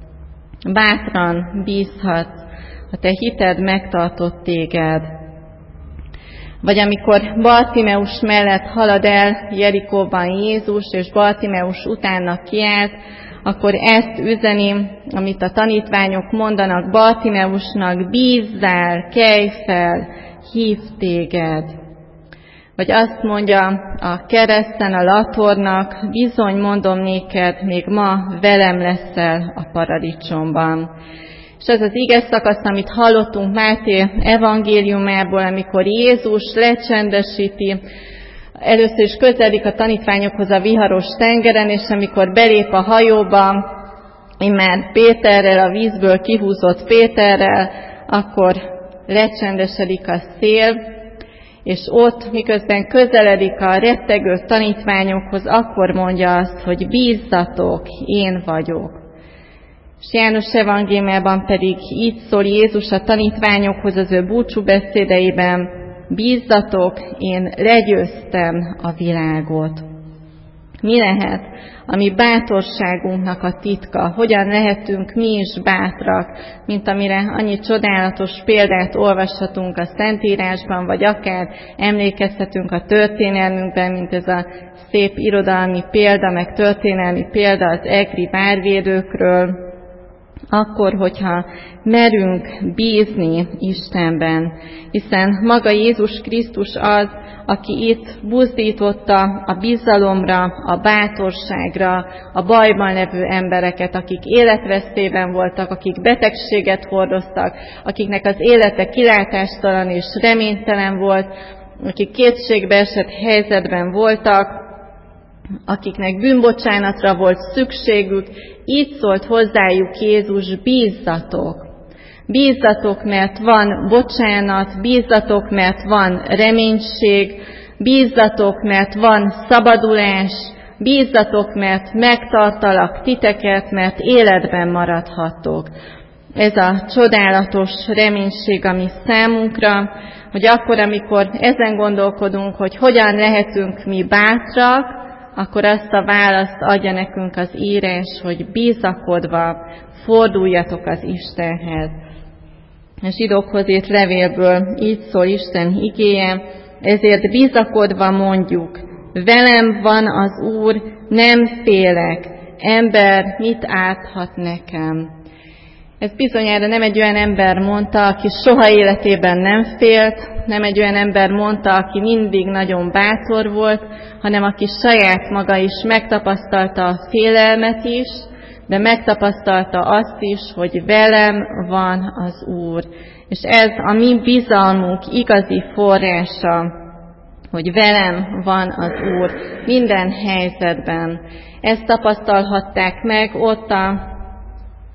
Bátran bízhatsz, a te hited megtartott téged. Vagy amikor Bartimeus mellett halad el Jerikóban Jézus, és Bartimeus utána kiállt, akkor ezt üzeni, amit a tanítványok mondanak Bartimeusnak, bízzál, kelj fel, hív téged. Vagy azt mondja a kereszten a latornak, bizony mondom néked, még ma velem leszel a paradicsomban. És ez az ige szakasz, amit hallottunk Máté evangéliumából, amikor Jézus lecsendesíti, először is közeledik a tanítványokhoz a viharos tengeren, és amikor belép a hajóba, immár Péterrel, a vízből kihúzott Péterrel, akkor lecsendesedik a szél, és ott, miközben közeledik a rettegő tanítványokhoz, akkor mondja azt, hogy bízzatok, én vagyok. És János evangéliumában pedig így szól Jézus a tanítványokhoz az ő búcsúbeszédeiben, bízzatok, én legyőztem a világot. Mi lehet a mi bátorságunknak a titka? Hogyan lehetünk mi is bátrak, mint amire annyi csodálatos példát olvashatunk a Szentírásban, vagy akár emlékezhetünk a történelmünkben, mint ez a szép irodalmi példa, meg történelmi példa az egri várvédőkről, akkor, hogyha merünk bízni Istenben, hiszen maga Jézus Krisztus az, aki itt buzdította a bizalomra, a bátorságra, a bajban levő embereket, akik életveszélyben voltak, akik betegséget hordoztak, akiknek az élete kilátástalan és reménytelen volt, akik kétségbe esett helyzetben voltak, akiknek bűnbocsánatra volt szükségük, így szólt hozzájuk Jézus, bízzatok. Bízzatok, mert van bocsánat, bízzatok, mert van reménység, bízzatok, mert van szabadulás, bízzatok, mert megtartalak titeket, mert életben maradhattok. Ez a csodálatos reménység, ami számunkra, hogy akkor, amikor ezen gondolkodunk, hogy hogyan lehetünk mi bátrak, akkor azt a választ adja nekünk az írás, hogy bízakodva forduljatok az Istenhez. A zsidókhoz írt levélből így szól Isten igéje, ezért bízakodva mondjuk, velem van az Úr, nem félek, ember mit árthat nekem? Ez bizonyára nem egy olyan ember mondta, aki soha életében nem félt, nem egy olyan ember mondta, aki mindig nagyon bátor volt, hanem aki saját maga is megtapasztalta a félelmet is, de megtapasztalta azt is, hogy velem van az Úr. És ez a mi bizalmunk igazi forrása, hogy velem van az Úr minden helyzetben. Ezt tapasztalhatták meg ott a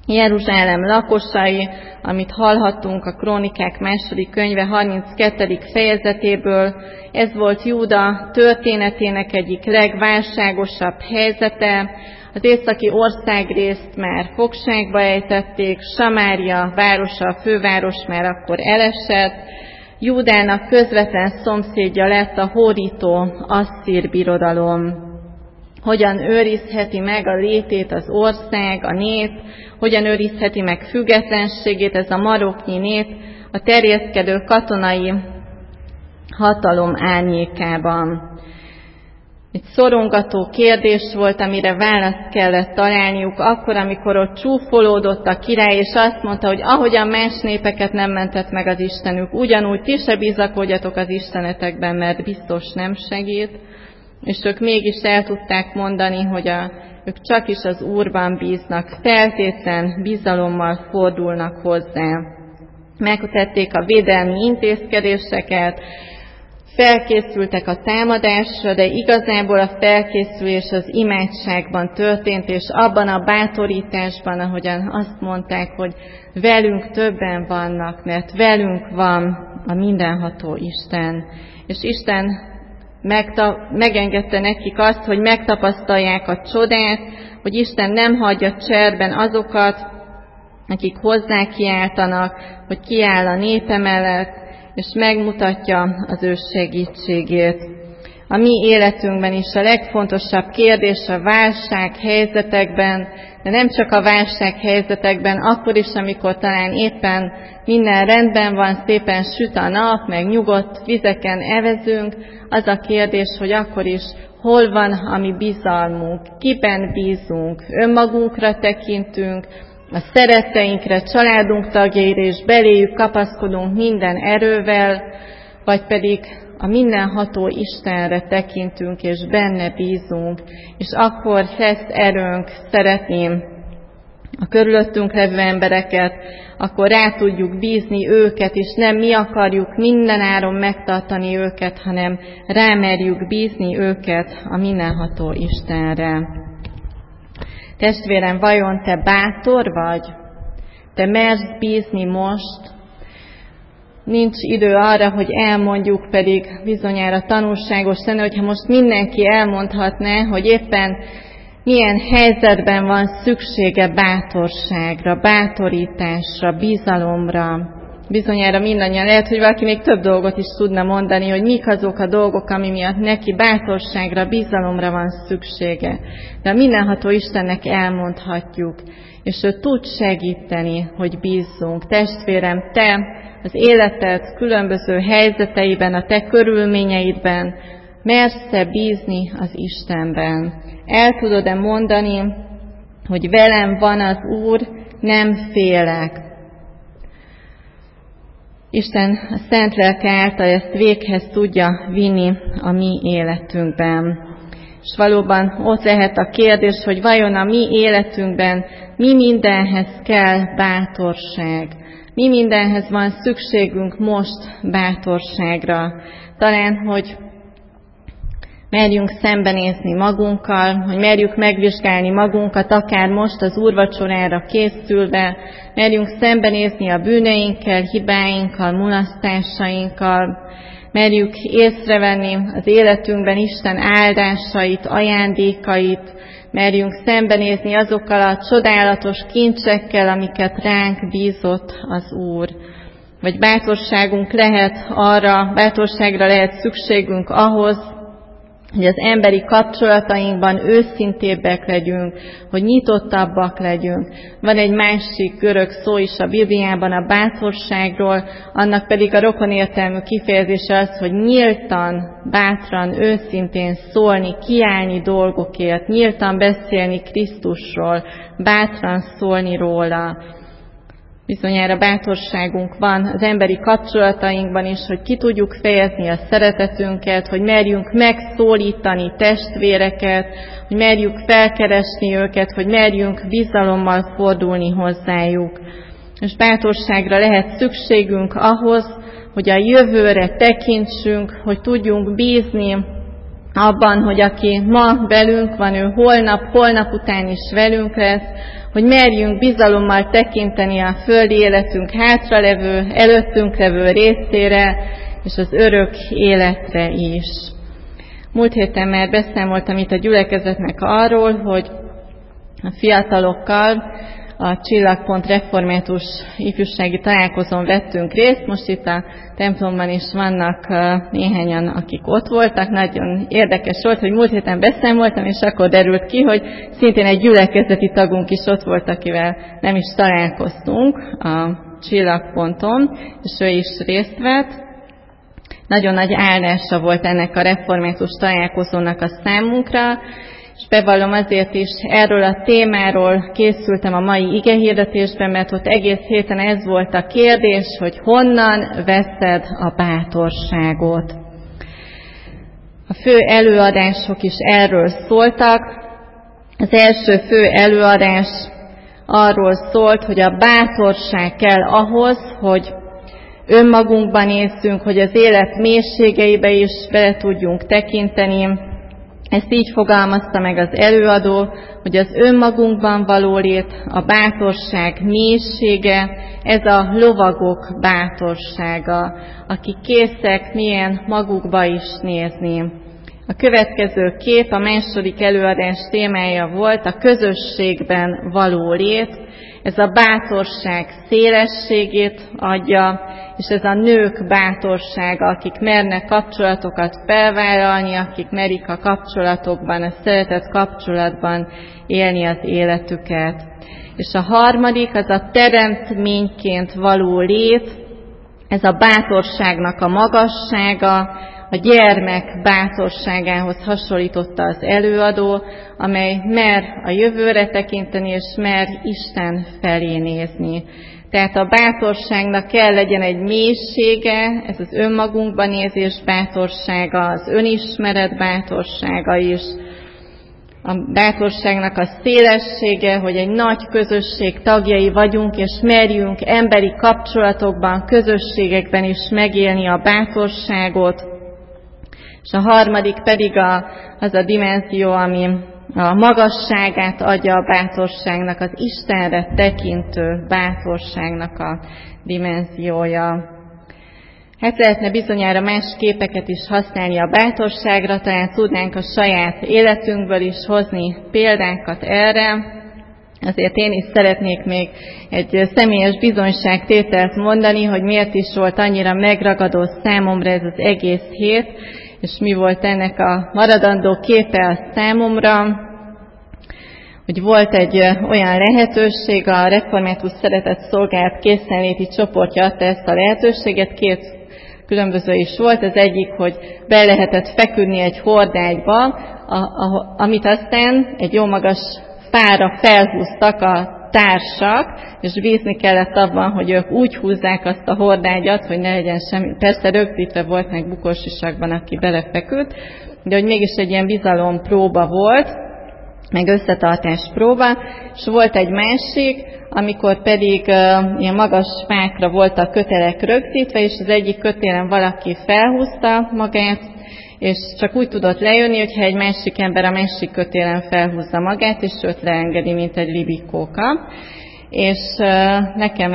Jeruzsálem lakosai, amit hallhattunk a Krónikák 2. könyve 32. fejezetéből, ez volt Júda történetének egyik legválságosabb helyzete. Az északi országrészt már fogságba ejtették, Samária városa, a főváros már akkor elesett, Júdának közvetlen szomszédja lett a hódító asszír birodalom. Hogyan őrizheti meg a létét az ország, a nép, hogyan őrizheti meg függetlenségét ez a maroknyi nép a terjeszkedő katonai hatalom árnyékában. Egy szorongató kérdés volt, amire választ kellett találniuk akkor, amikor ott csúfolódott a király, és azt mondta, hogy ahogyan más népeket nem mentett meg az Istenük, ugyanúgy ti se bizakodjatok az istenetekben, mert biztos nem segít. És ők mégis el tudták mondani, hogy ők csak is az Úrban bíznak, feltétlen bizalommal fordulnak hozzá. Megtették a védelmi intézkedéseket, felkészültek a támadásra, de igazából a felkészülés az imádságban történt, és abban a bátorításban, ahogyan azt mondták, hogy velünk többen vannak, mert velünk van a mindenható Isten. És Isten megengedte nekik azt, hogy megtapasztalják a csodát, hogy Isten nem hagyja cserben azokat, akik hozzá kiáltanak, hogy kiáll a népe mellett, és megmutatja az ő segítségét. A mi életünkben is a legfontosabb kérdés a válsághelyzetekben, de nem csak a válsághelyzetekben, akkor is, amikor talán éppen minden rendben van, szépen süt a nap, meg nyugodt vizeken evezünk, az a kérdés, hogy akkor is hol van a mi bizalmunk, kiben bízunk, önmagunkra tekintünk, a szeretteinkre, családunk tagjaira, és beléjük kapaszkodunk minden erővel, vagy pedig a mindenható Istenre tekintünk, és benne bízunk, és akkor lesz erőnk szeretni a körülöttünk levő embereket, akkor rá tudjuk bízni őket, és nem mi akarjuk mindenáron megtartani őket, hanem rámerjük bízni őket a mindenható Istenre. Testvérem, vajon te bátor vagy? Te mersz bízni most? Nincs idő arra, hogy elmondjuk, pedig bizonyára tanulságos lenne, hogyha most mindenki elmondhatná, hogy éppen milyen helyzetben van szüksége bátorságra, bátorításra, bizalomra. Bizonyára mindannyian, lehet, hogy valaki még több dolgot is tudna mondani, hogy mik azok a dolgok, ami miatt neki bátorságra, bizalomra van szüksége. De a mindenható Istennek elmondhatjuk, és ő tud segíteni, hogy bízzunk. Testvérem, te az életed különböző helyzeteiben, a te körülményeidben mersz-e bízni az Istenben? El tudod-e mondani, hogy velem van az Úr, nem félek? Isten a szent lelke által ezt véghez tudja vinni a mi életünkben. És valóban ott lehet a kérdés, hogy vajon a mi életünkben mi mindenhez kell bátorság. Mi mindenhez van szükségünk most bátorságra. Talán, hogy merjünk szembenézni magunkkal, hogy merjük megvizsgálni magunkat, akár most az úrvacsorára készülve, merjünk szembenézni a bűneinkkel, hibáinkkal, mulasztásainkkal, merjük észrevenni az életünkben Isten áldásait, ajándékait, merjünk szembenézni azokkal a csodálatos kincsekkel, amiket ránk bízott az Úr. Vagy bátorságra lehet szükségünk ahhoz, hogy az emberi kapcsolatainkban őszintébbek legyünk, hogy nyitottabbak legyünk. Van egy másik görög szó is a Bibliában a bátorságról, annak pedig a rokonértelmű kifejezése az, hogy nyíltan, bátran, őszintén szólni, kiállni dolgokért, nyíltan beszélni Krisztusról, bátran szólni róla. Bizonyára bátorságunk van az emberi kapcsolatainkban is, hogy ki tudjuk fejezni a szeretetünket, hogy merjünk megszólítani testvéreket, hogy merjük felkeresni őket, hogy merjünk bizalommal fordulni hozzájuk. És bátorságra lehet szükségünk ahhoz, hogy a jövőre tekintsünk, hogy tudjunk bízni abban, hogy aki ma velünk van, ő holnap után is velünk lesz, hogy merjünk bizalommal tekinteni a földi életünk hátralevő, előttünk levő részére, és az örök életre is. Múlt héten már beszámoltam itt a gyülekezetnek arról, hogy a fiatalokkal a Csillagpont református ifjúsági találkozón vettünk részt. Most itt a templomban is vannak néhányan, akik ott voltak. Nagyon érdekes volt, hogy múlt héten beszámoltam, és akkor derült ki, hogy szintén egy gyülekezeti tagunk is ott volt, akivel nem is találkoztunk a Csillagponton, és ő is részt vett. Nagyon nagy áldása volt ennek a református találkozónak a számunkra, és bevallom azért is erről a témáról készültem a mai igehirdetésben, mert ott egész héten ez volt a kérdés, hogy honnan veszed a bátorságot. A fő előadások is erről szóltak. Az első fő előadás arról szólt, hogy a bátorság kell ahhoz, hogy önmagunkban nézzünk, hogy az élet mélységeibe is bele tudjunk tekinteni. Ezt így fogalmazta meg az előadó, hogy az önmagunkban való lét, a bátorság mélysége, ez a lovagok bátorsága, akik készek milyen magukba is nézni. A következő kép, a második előadás témája volt a közösségben való lét. Ez a bátorság szélességét adja, és ez a nők bátorsága, akik mernek kapcsolatokat felvállalni, akik merik a kapcsolatokban, a szeretett kapcsolatban élni az életüket. És a harmadik, az a teremtményként való lét, ez a bátorságnak a magassága, a gyermek bátorságához hasonlította az előadó, amely mer a jövőre tekinteni, és mer Isten felé nézni. Tehát a bátorságnak kell legyen egy mélysége, ez az önmagunkban nézés bátorsága, az önismeret bátorsága is. A bátorságnak a szélessége, hogy egy nagy közösség tagjai vagyunk, és merjünk emberi kapcsolatokban, közösségekben is megélni a bátorságot. És a harmadik pedig az a dimenzió, ami a magasságát adja a bátorságnak, az Istenre tekintő bátorságnak a dimenziója. Hát lehetne bizonyára más képeket is használni a bátorságra, talán tudnánk a saját életünkből is hozni példákat erre. Azért én is szeretnék még egy személyes bizonyságtételt mondani, hogy miért is volt annyira megragadó számomra ez az egész hét, és mi volt ennek a maradandó képe a számomra, hogy volt egy olyan lehetőség, a Református Szeretett Szolgálat készenléti csoportja adta ezt a lehetőséget, két különböző is volt. Az egyik, hogy be lehetett feküdni egy hordágyba, amit aztán egy jó magas fára felhúztak a társak, és bízni kellett abban, hogy ők úgy húzzák azt a hordágyat, hogy ne legyen semmi. Persze rögzítve volt meg bukósisakban, aki belefeküdt, de hogy mégis egy ilyen bizalompróba volt, meg összetartás próba, és volt egy másik, amikor pedig ilyen magas fákra voltak kötelek rögzítve, és az egyik kötélen valaki felhúzta magát, és csak úgy tudott lejönni, hogyha egy másik ember a másik kötélen felhúzza magát, és őt leengedi, mint egy libikóka. És nekem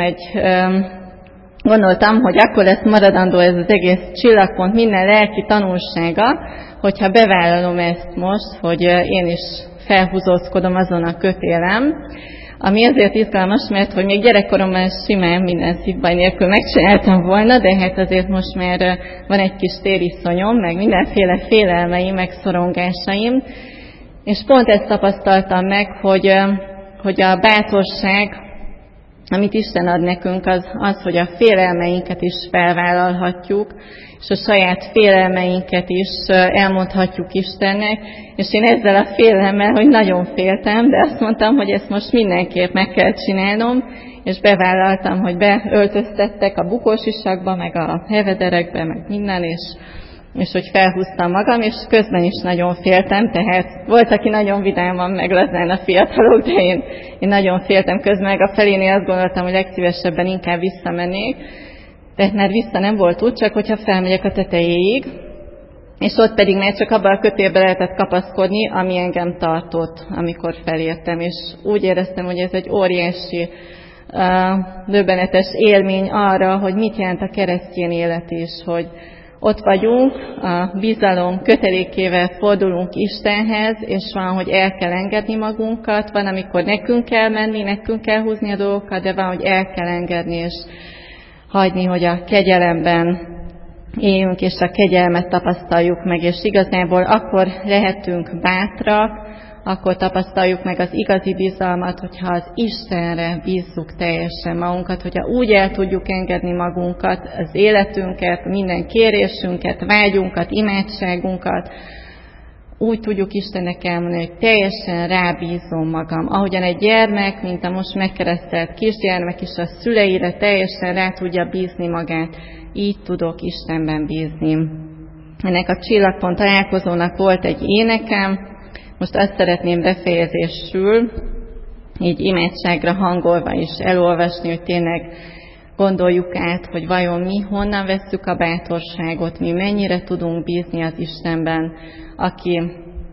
gondoltam, hogy akkor lesz maradandó ez az egész Csillagpont minden lelki tanulsága, hogyha bevállalom ezt most, hogy én is felhúzózkodom azon a kötélem, ami azért izgalmas, mert hogy még gyerekkoromban simán minden szívbaj nélkül megcsináltam volna, de hát azért most már van egy kis tériszonyom, meg mindenféle félelmeim, meg szorongásaim, és pont ezt tapasztaltam meg, hogy a bátorság, amit Isten ad nekünk, az, hogy a félelmeinket is felvállalhatjuk, és a saját félelmeinket is elmondhatjuk Istennek, és én ezzel a félelemmel, hogy nagyon féltem, de azt mondtam, hogy ezt most mindenképp meg kell csinálnom, és bevállaltam, hogy beöltöztettek a bukósisakba, meg a hevederekbe, meg minden, és hogy felhúztam magam, és közben is nagyon féltem, tehát volt, aki nagyon vidáman meglazán a fiatalok, de én nagyon féltem közben, meg a felénél azt gondoltam, hogy legszívesebben inkább visszamennék, tehát már vissza nem volt úgy, csak hogyha felmegyek a tetejéig, és ott pedig már csak abban a kötélbe lehetett kapaszkodni, ami engem tartott, amikor felértem. És úgy éreztem, hogy ez egy óriási, döbbenetes élmény arra, hogy mit jelent a keresztény élet is, hogy ott vagyunk, a bizalom kötelékével fordulunk Istenhez, és van, hogy el kell engedni magunkat, van, amikor nekünk kell menni, nekünk kell húzni a dolgokat, de van, hogy el kell engedni, és hagyni, hogy a kegyelemben éljünk, és a kegyelmet tapasztaljuk meg, és igazából akkor lehetünk bátrak, akkor tapasztaljuk meg az igazi bizalmat, hogyha az Istenre bízzuk teljesen magunkat, hogyha úgy el tudjuk engedni magunkat, az életünket, minden kérésünket, vágyunkat, imádságunkat, úgy tudjuk Istennek elmondani, hogy teljesen rábízom magam. Ahogyan egy gyermek, mint a most megkeresztelt kisgyermek is a szüleire teljesen rá tudja bízni magát, így tudok Istenben bízni. Ennek a Csillagpont találkozónak volt egy énekem, most azt szeretném befejezésül, így imádságra hangolva is elolvasni, hogy tényleg gondoljuk át, hogy vajon mi honnan vesszük a bátorságot, mi mennyire tudunk bízni az Istenben, aki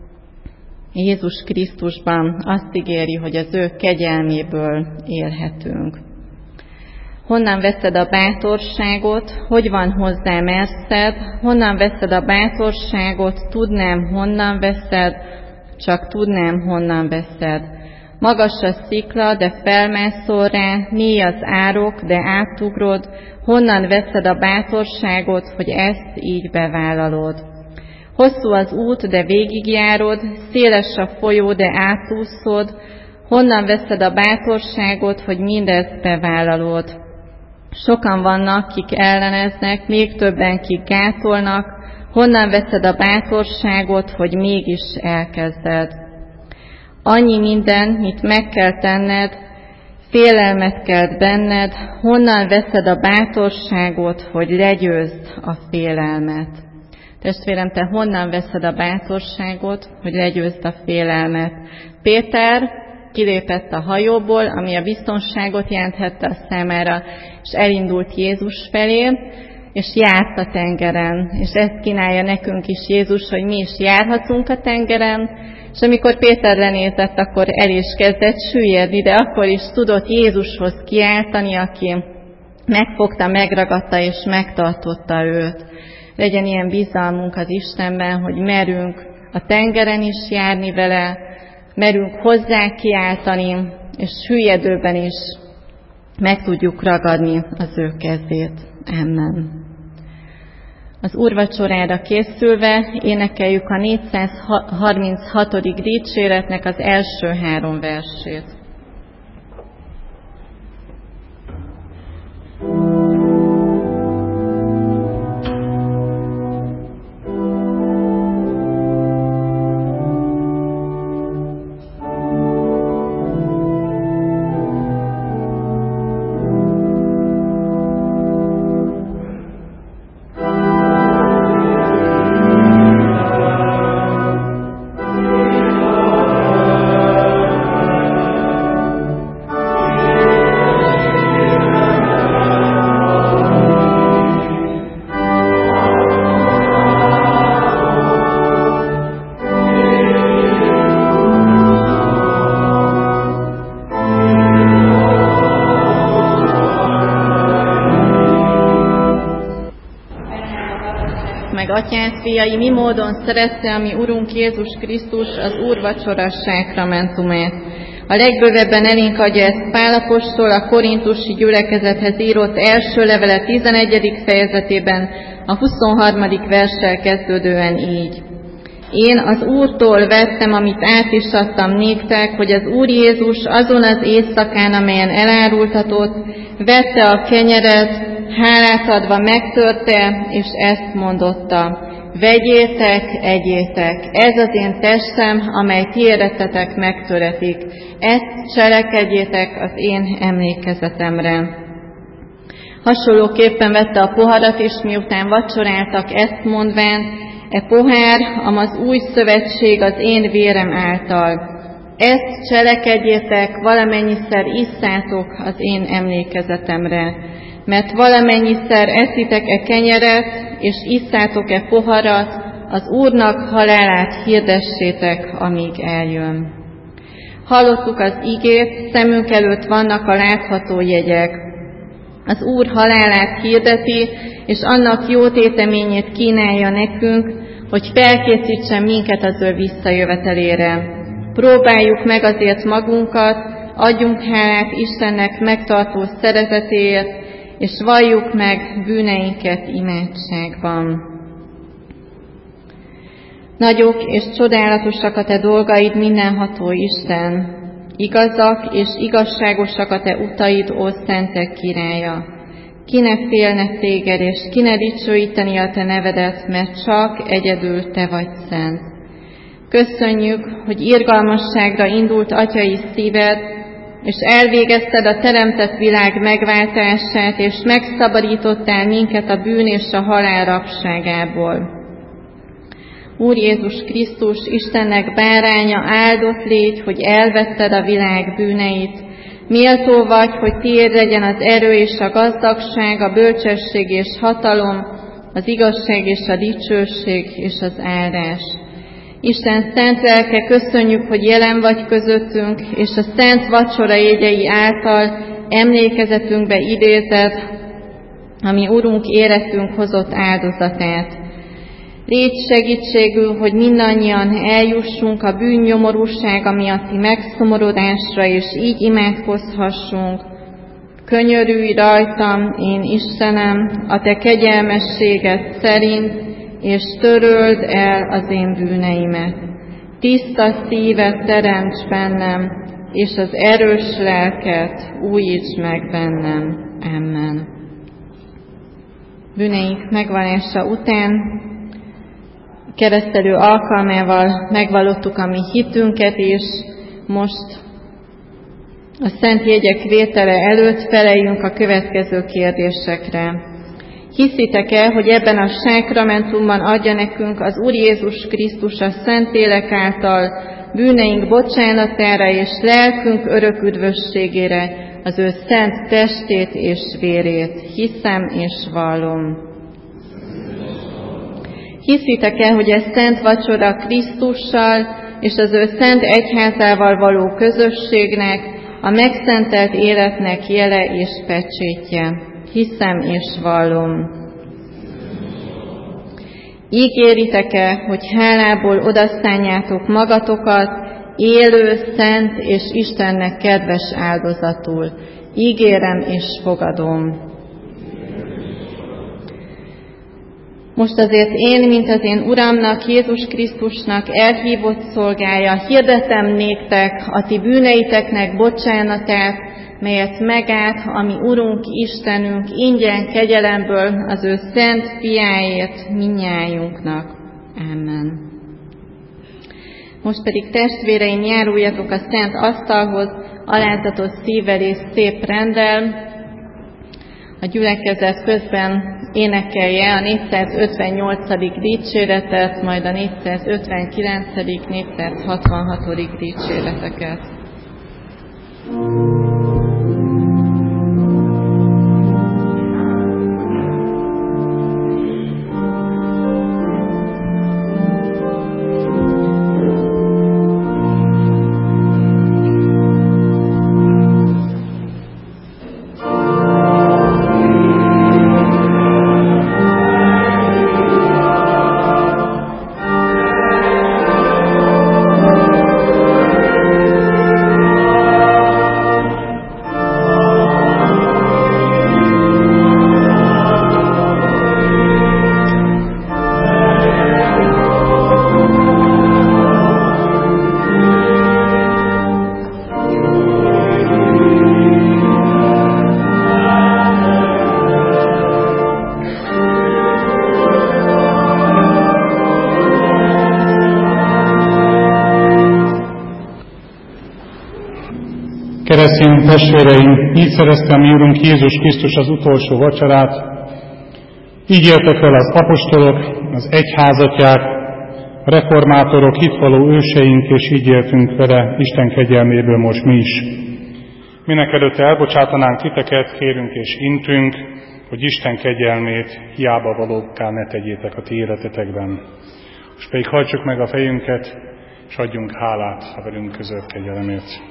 Jézus Krisztusban azt ígéri, hogy az ő kegyelméből élhetünk. Honnan veszed a bátorságot, hogy van hozzá merszed, honnan veszed a bátorságot, tudnám honnan veszed, csak tudnám honnan veszed. Magas a szikla, de felmászol rá, mély az árok, de átugrod, honnan veszed a bátorságot, hogy ezt így bevállalod. Hosszú az út, de végigjárod, széles a folyó, de átúszod, honnan veszed a bátorságot, hogy mindezt bevállalod. Sokan vannak, kik elleneznek, még többen, kik gátolnak, honnan veszed a bátorságot, hogy mégis elkezded. Annyi minden, mit meg kell tenned, félelmet kelt benned, honnan veszed a bátorságot, hogy legyőzd a félelmet. Testvérem, te honnan veszed a bátorságot, hogy legyőzd a félelmet? Péter kilépett a hajóból, ami a biztonságot jelenthette a számára, és elindult Jézus felé, és járt a tengeren. És ezt kínálja nekünk is Jézus, hogy mi is járhatunk a tengeren, és amikor Péter lenézett, akkor el is kezdett süllyedni, de akkor is tudott Jézushoz kiáltani, aki megfogta, megragadta és megtartotta őt. Legyen ilyen bizalmunk az Istenben, hogy merünk a tengeren is járni vele, merünk hozzá kiáltani, és süllyedőben is meg tudjuk ragadni az ő kezét. Amen. Az úrvacsorára készülve énekeljük a 436. dicséretnek az első 3 versét. Atyánk, fiai, mi módon szerette a mi Urunk Jézus Krisztus az úrvacsora sákramentumát. A legbővebben elénk adja ezt Pál apostol a korintusi gyülekezethez írott első levele 11. fejezetében, a 23. verssel kezdődően így. Én az Úrtól vettem, amit át is adtam néktek, hogy az Úr Jézus azon az éjszakán, amelyen elárultatott, vette a kenyeret, hálát adva megtörte, és ezt mondotta: vegyétek, egyétek, ez az én testem, amely ti érettetek megtöretik, ezt cselekedjétek az én emlékezetemre. Hasonlóképpen vette a poharat is, miután vacsoráltak, ezt mondván: e pohár, amaz új szövetség az én vérem által. Ezt cselekedjétek, valamennyiszer isszátok az én emlékezetemre. Mert valamennyiszer eszitek e kenyeret, és isszátok e poharat, az Úrnak halálát hirdessétek, amíg eljön. Hallottuk az igét, szemünk előtt vannak a látható jegyek. Az Úr halálát hirdeti, és annak jó téteményét kínálja nekünk, hogy felkészítsen minket az ő visszajövetelére. Próbáljuk meg azért magunkat, adjunk hálát Istennek megtartó szeretetéért, és valljuk meg bűneinket imádságban. Nagyok és csodálatosak a te dolgaid, mindenható Isten. Igazak és igazságosak a te utaid, ó szentek királya. Ki ne félne téged, és ki ne dicsőíteni a te nevedet, mert csak egyedül te vagy szent. Köszönjük, hogy irgalmasságra indult atyai szíved, és elvégezted a teremtett világ megváltását, és megszabadítottál minket a bűn és a halál rabságából. Úr Jézus Krisztus, Istennek báránya, áldott légy, hogy elvetted a világ bűneit. Méltó vagy, hogy tiéd legyen az erő és a gazdagság, a bölcsesség és hatalom, az igazság és a dicsőség és az áldás. Isten szent lelke, köszönjük, hogy jelen vagy közöttünk, és a szent vacsora jegyei által emlékezetünkbe idézed, ami Urunk életünk hozott áldozatát. Légy segítségül, hogy mindannyian eljussunk a bűnnyomorúsága miatti megszomorodásra, és így imádkozhassunk. Könyörülj rajtam, én Istenem, a te kegyelmességed szerint, és töröld el az én bűneimet. Tiszta szívet teremts bennem, és az erős lelket újíts meg bennem. Amen. Bűneink megvallása után keresztelő alkalmával megvallottuk a mi hitünket, és most a szent jegyek vétele előtt feleljünk a következő kérdésekre. Hiszitek-e, hogy ebben a sákramentumban adja nekünk az Úr Jézus Krisztus a Szentlélek által bűneink bocsánatára és lelkünk örök üdvösségére az ő szent testét és vérét? Hiszem és vallom. Hiszitek-e, hogy ez szent vacsora Krisztussal és az ő szent egyházával való közösségnek, a megszentelt életnek jele és pecsétje? Hiszem és vallom. Ígéritek-e, hogy hálából odaszánjátok magatokat élő, szent és Istennek kedves áldozatul? Ígérem és fogadom. Most azért én, mint az én Uramnak, Jézus Krisztusnak elhívott szolgája, hirdetem néktek a ti bűneiteknek bocsánatát, melyet megáll a mi Urunk Istenünk ingyen kegyelemből az ő szent fiáért minnyájunknak. Amen. Most pedig testvéreim, járuljatok a szent asztalhoz, alázatos szívvel és szép renddel. A gyülekezet közben énekelje a 458. dicséretet, majd a 459., 466. dicséreteket. Keresztény testvéreim, így szerezte a mi Úrunk Jézus Krisztus az utolsó vacsorát. Így éltek vele az apostolok, az egyházatják, a reformátorok, hitvalló őseink, és így éltünk vele Isten kegyelméből most mi is. Mindenekelőtt elbocsátanánk titeket, kérünk és intünk, hogy Isten kegyelmét hiába valókká ne tegyétek a ti életetekben. Most pedig hajtsuk meg a fejünket, és adjunk hálát a velünk közölt kegyelemért.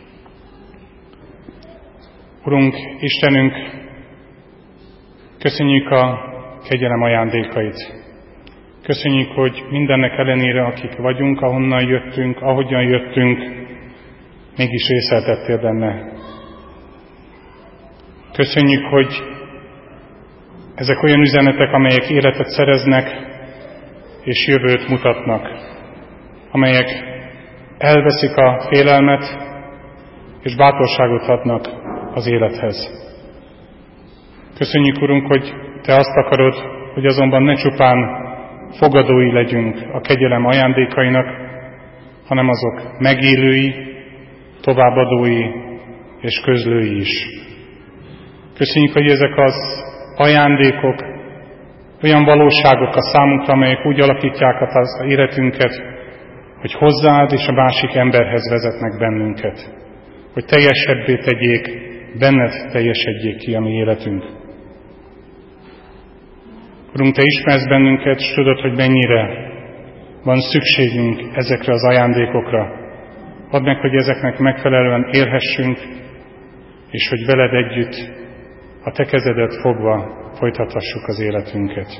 Urunk, Istenünk, köszönjük a kegyelem ajándékait. Köszönjük, hogy mindennek ellenére, akik vagyunk, ahonnan jöttünk, ahogyan jöttünk, mégis részeltettél benne. Köszönjük, hogy ezek olyan üzenetek, amelyek életet szereznek és jövőt mutatnak, amelyek elveszik a félelmet és bátorságot adnak az élethez. Köszönjük, Urunk, hogy Te azt akarod, hogy azonban ne csupán fogadói legyünk a kegyelem ajándékainak, hanem azok megélői, továbbadói és közlői is. Köszönjük, hogy ezek az ajándékok olyan valóságok a számunkra, amelyek úgy alakítják az életünket, hogy hozzád és a másik emberhez vezetnek bennünket. Hogy teljesebbé tegyék, benned teljesedjék ki a mi életünk. Urunk, Te ismersz bennünket, és tudod, hogy mennyire van szükségünk ezekre az ajándékokra. Add meg, hogy ezeknek megfelelően élhessünk, és hogy veled együtt, a Te kezedet fogva folytathassuk az életünket.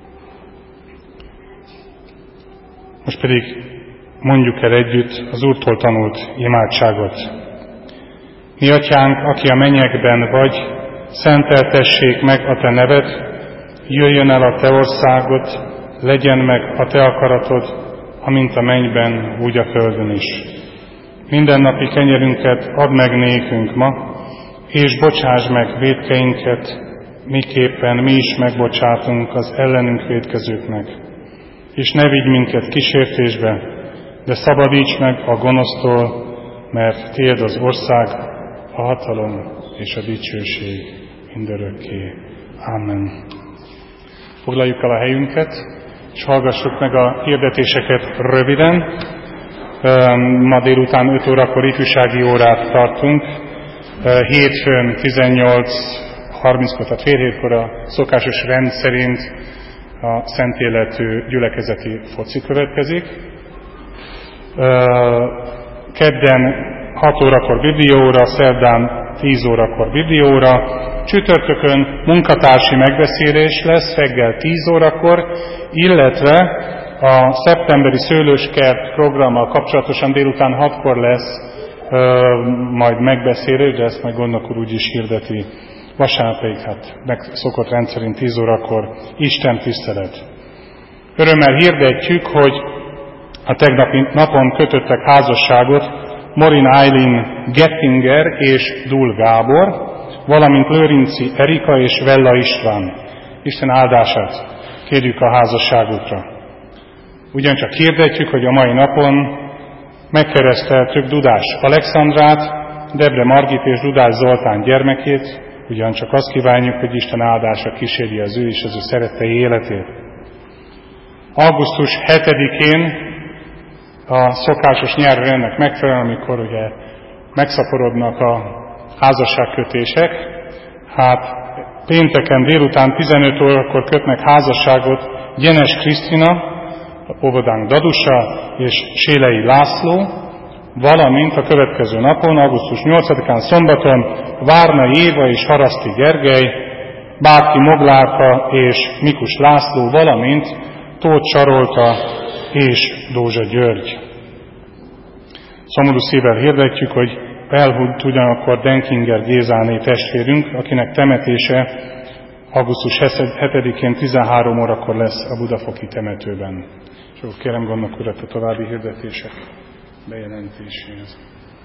Most pedig mondjuk el együtt az Úrtól tanult imádságot. Mi Atyánk, aki a mennyekben vagy, szenteltessék meg a Te neved, jöjjön el a Te országod, legyen meg a Te akaratod, amint a mennyben, úgy a földön is. Mindennapi kenyerünket add meg nékünk ma, és bocsáss meg vétkeinket, miképpen mi is megbocsátunk az ellenünk vétkezőknek. És ne vigy minket kísértésbe, de szabadíts meg a gonosztól, mert Tiéd az ország, a hatalom és a dicsőség mindörökké. Amen. Foglaljuk el a helyünket, és hallgassuk meg a hirdetéseket röviden. Ma délután 5 órakor ifjúsági órát tartunk. Hétfőn 18:30-kor, tehát fél hétkor a szokásos rend szerint a Szent Életű gyülekezeti foci következik. Kedden 6 órakor bibliaóra, szerdán 10 órakor bibliaóra, csütörtökön munkatársi megbeszélés lesz reggel 10 órakor, illetve a szeptemberi szőlőskert programmal kapcsolatosan délután 6-kor lesz majd megbeszélés, de ezt majd Gondnok úr úgy is hirdeti. Vasárnap pedig megszokott rendszerint 10 órakor Isten tisztelet. Örömmel hirdetjük, hogy a tegnapi napon kötöttek házasságot Morin Eileen Gettinger és Dul Gábor, valamint Lőrinci Erika és Vella István. Isten áldását kérjük a házasságukra. Ugyancsak hirdetjük, hogy a mai napon megkereszteltük Dudás Alexandrát, Debre Margit és Dudás Zoltán gyermekét, ugyancsak azt kívánjuk, hogy Isten áldása kísérje az ő és az ő szerettei életét. Augusztus 7-én a szokásos nyári rendnek megfelelően, amikor ugye megszaporodnak a házasságkötések, pénteken délután 15 órakor kötnek házasságot Gyenes Krisztina, óvodánk Dadusa és Sélei László, valamint a következő napon, augusztus 8-án szombaton Várnai Éva és Haraszti Gergely, Bátki Moglárka és Mikus László, valamint Tóth Sarolta és Dózsa György. Szomorú szívvel hirdetjük, hogy elhunyt ugyanakkor Denkinger Gézáné testvérünk, akinek temetése augusztus 7-én 13 órakor lesz a Budafoki temetőben. És akkor kérem Gondnok urat a további hirdetések bejelentéséhez.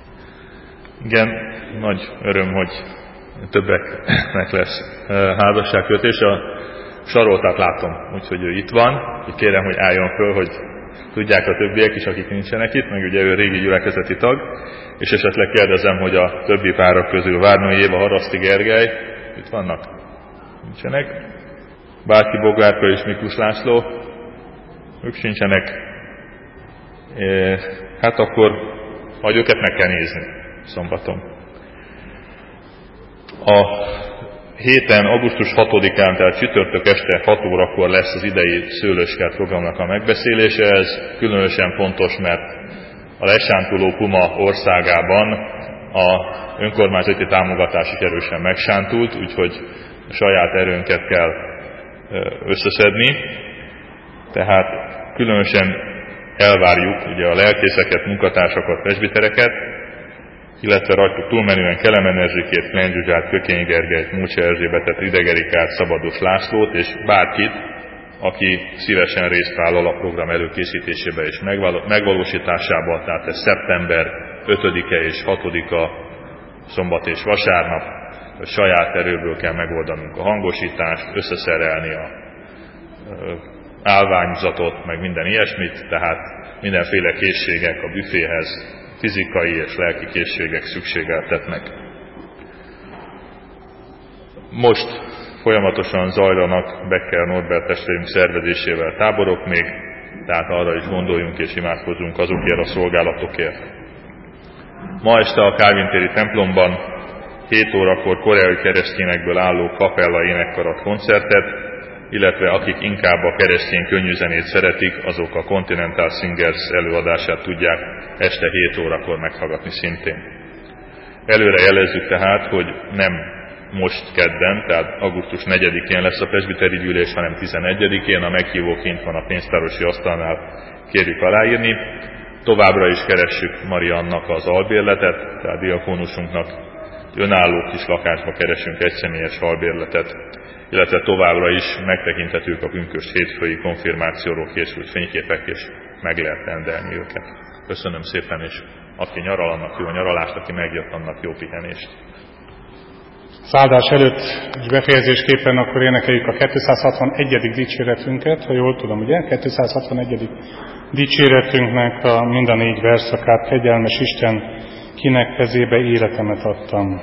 Igen, nagy öröm, hogy többeknek lesz házasságkötés. A Saroltát látom, úgyhogy ő itt van. Úgy kérem, hogy álljon föl, hogy tudják a többiek is, akik nincsenek itt, meg ugye ő régi gyülekezeti tag, és esetleg kérdezem, hogy a többi párak közül Várnai Éva, Haraszti Gergely itt vannak? Nincsenek. Bátki Boglárka és Mikus László, ők sincsenek. Hát akkor majd őket meg kell nézni szombaton. A héten, augusztus 6-án, tehát csütörtök este 6 órakor lesz az idei szőlőskert programnak a megbeszélése. Ez különösen fontos, mert a lesántuló puma országában a önkormányzati támogatás is erősen megsántult, úgyhogy saját erőnket kell összeszedni. Tehát különösen elvárjuk ugye a lelkészeket, munkatársakat, presbitereket, illetve rajtuk túlmenően Kelemen Erzsikét, Klein Zsuzsát, Kökény Gergelyt, Múcsa Erzsébetet, Rideg Erikát, Szabados Lászlót, és bárkit, aki szívesen részt vállal a program előkészítésébe és megvalósításába, tehát ez szeptember 5-e és 6-a szombat és vasárnap, hogy saját erőből kell megoldanunk a hangosítást, összeszerelni a állványzatot, meg minden ilyesmit, tehát mindenféle készségek a büféhez, fizikai és lelki készségek szükségeltetnek. Most folyamatosan zajlanak Becker Norbert testvérünk szervezésével táborok még, tehát arra is gondoljunk és imádkozzunk azokért a szolgálatokért. Ma este a Kálvin téri templomban 7 órakor koreai keresztényekből álló kapella énekkarat koncertet, illetve akik inkább a keresztény könnyűzenét szeretik, azok a Continental Singers előadását tudják este 7 órakor meghallgatni szintén. Előre jelezzük tehát, hogy nem most kedden, tehát augusztus 4-én lesz a presbiteri gyűlés, hanem 11-én, a meghívó kint van a pénztárosi asztalnál, kérjük aláírni. Továbbra is keressük Mariannak az albérletet, tehát diakónusunknak önálló kis lakásba keresünk egyszemélyes albérletet, illetve továbbra is megtekinthetők a pünkösd hétfői konfirmációról készült fényképek, és meg lehet rendelni őket. Köszönöm szépen, és aki nyaral, annak jó nyaralást, aki megjött, annak jó pihenést. Száldás előtt és befejezésképpen akkor énekeljük a 261. dicséretünket, ha jól tudom, ugye? 261. dicséretünknek mind a 4 verszakát, kegyelmes Isten, kinek kezébe életemet adtam.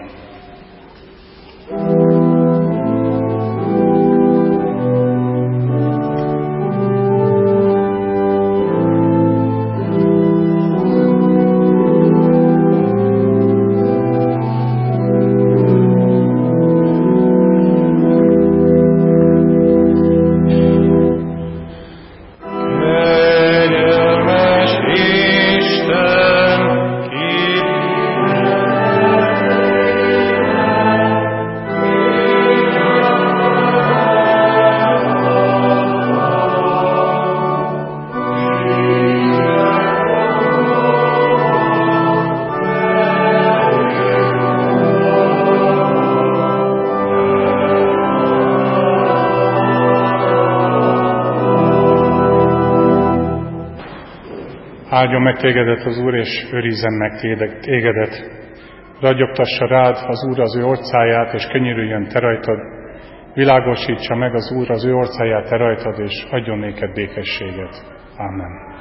Áldjon meg tégedet az Úr, és őrizzen meg tégedet. Ragyogtassa rád az Úr az ő orcáját, és könyörüljön te rajtad. Világosítsa meg az Úr az ő orcáját te rajtad, és adjon néked békességet. Amen.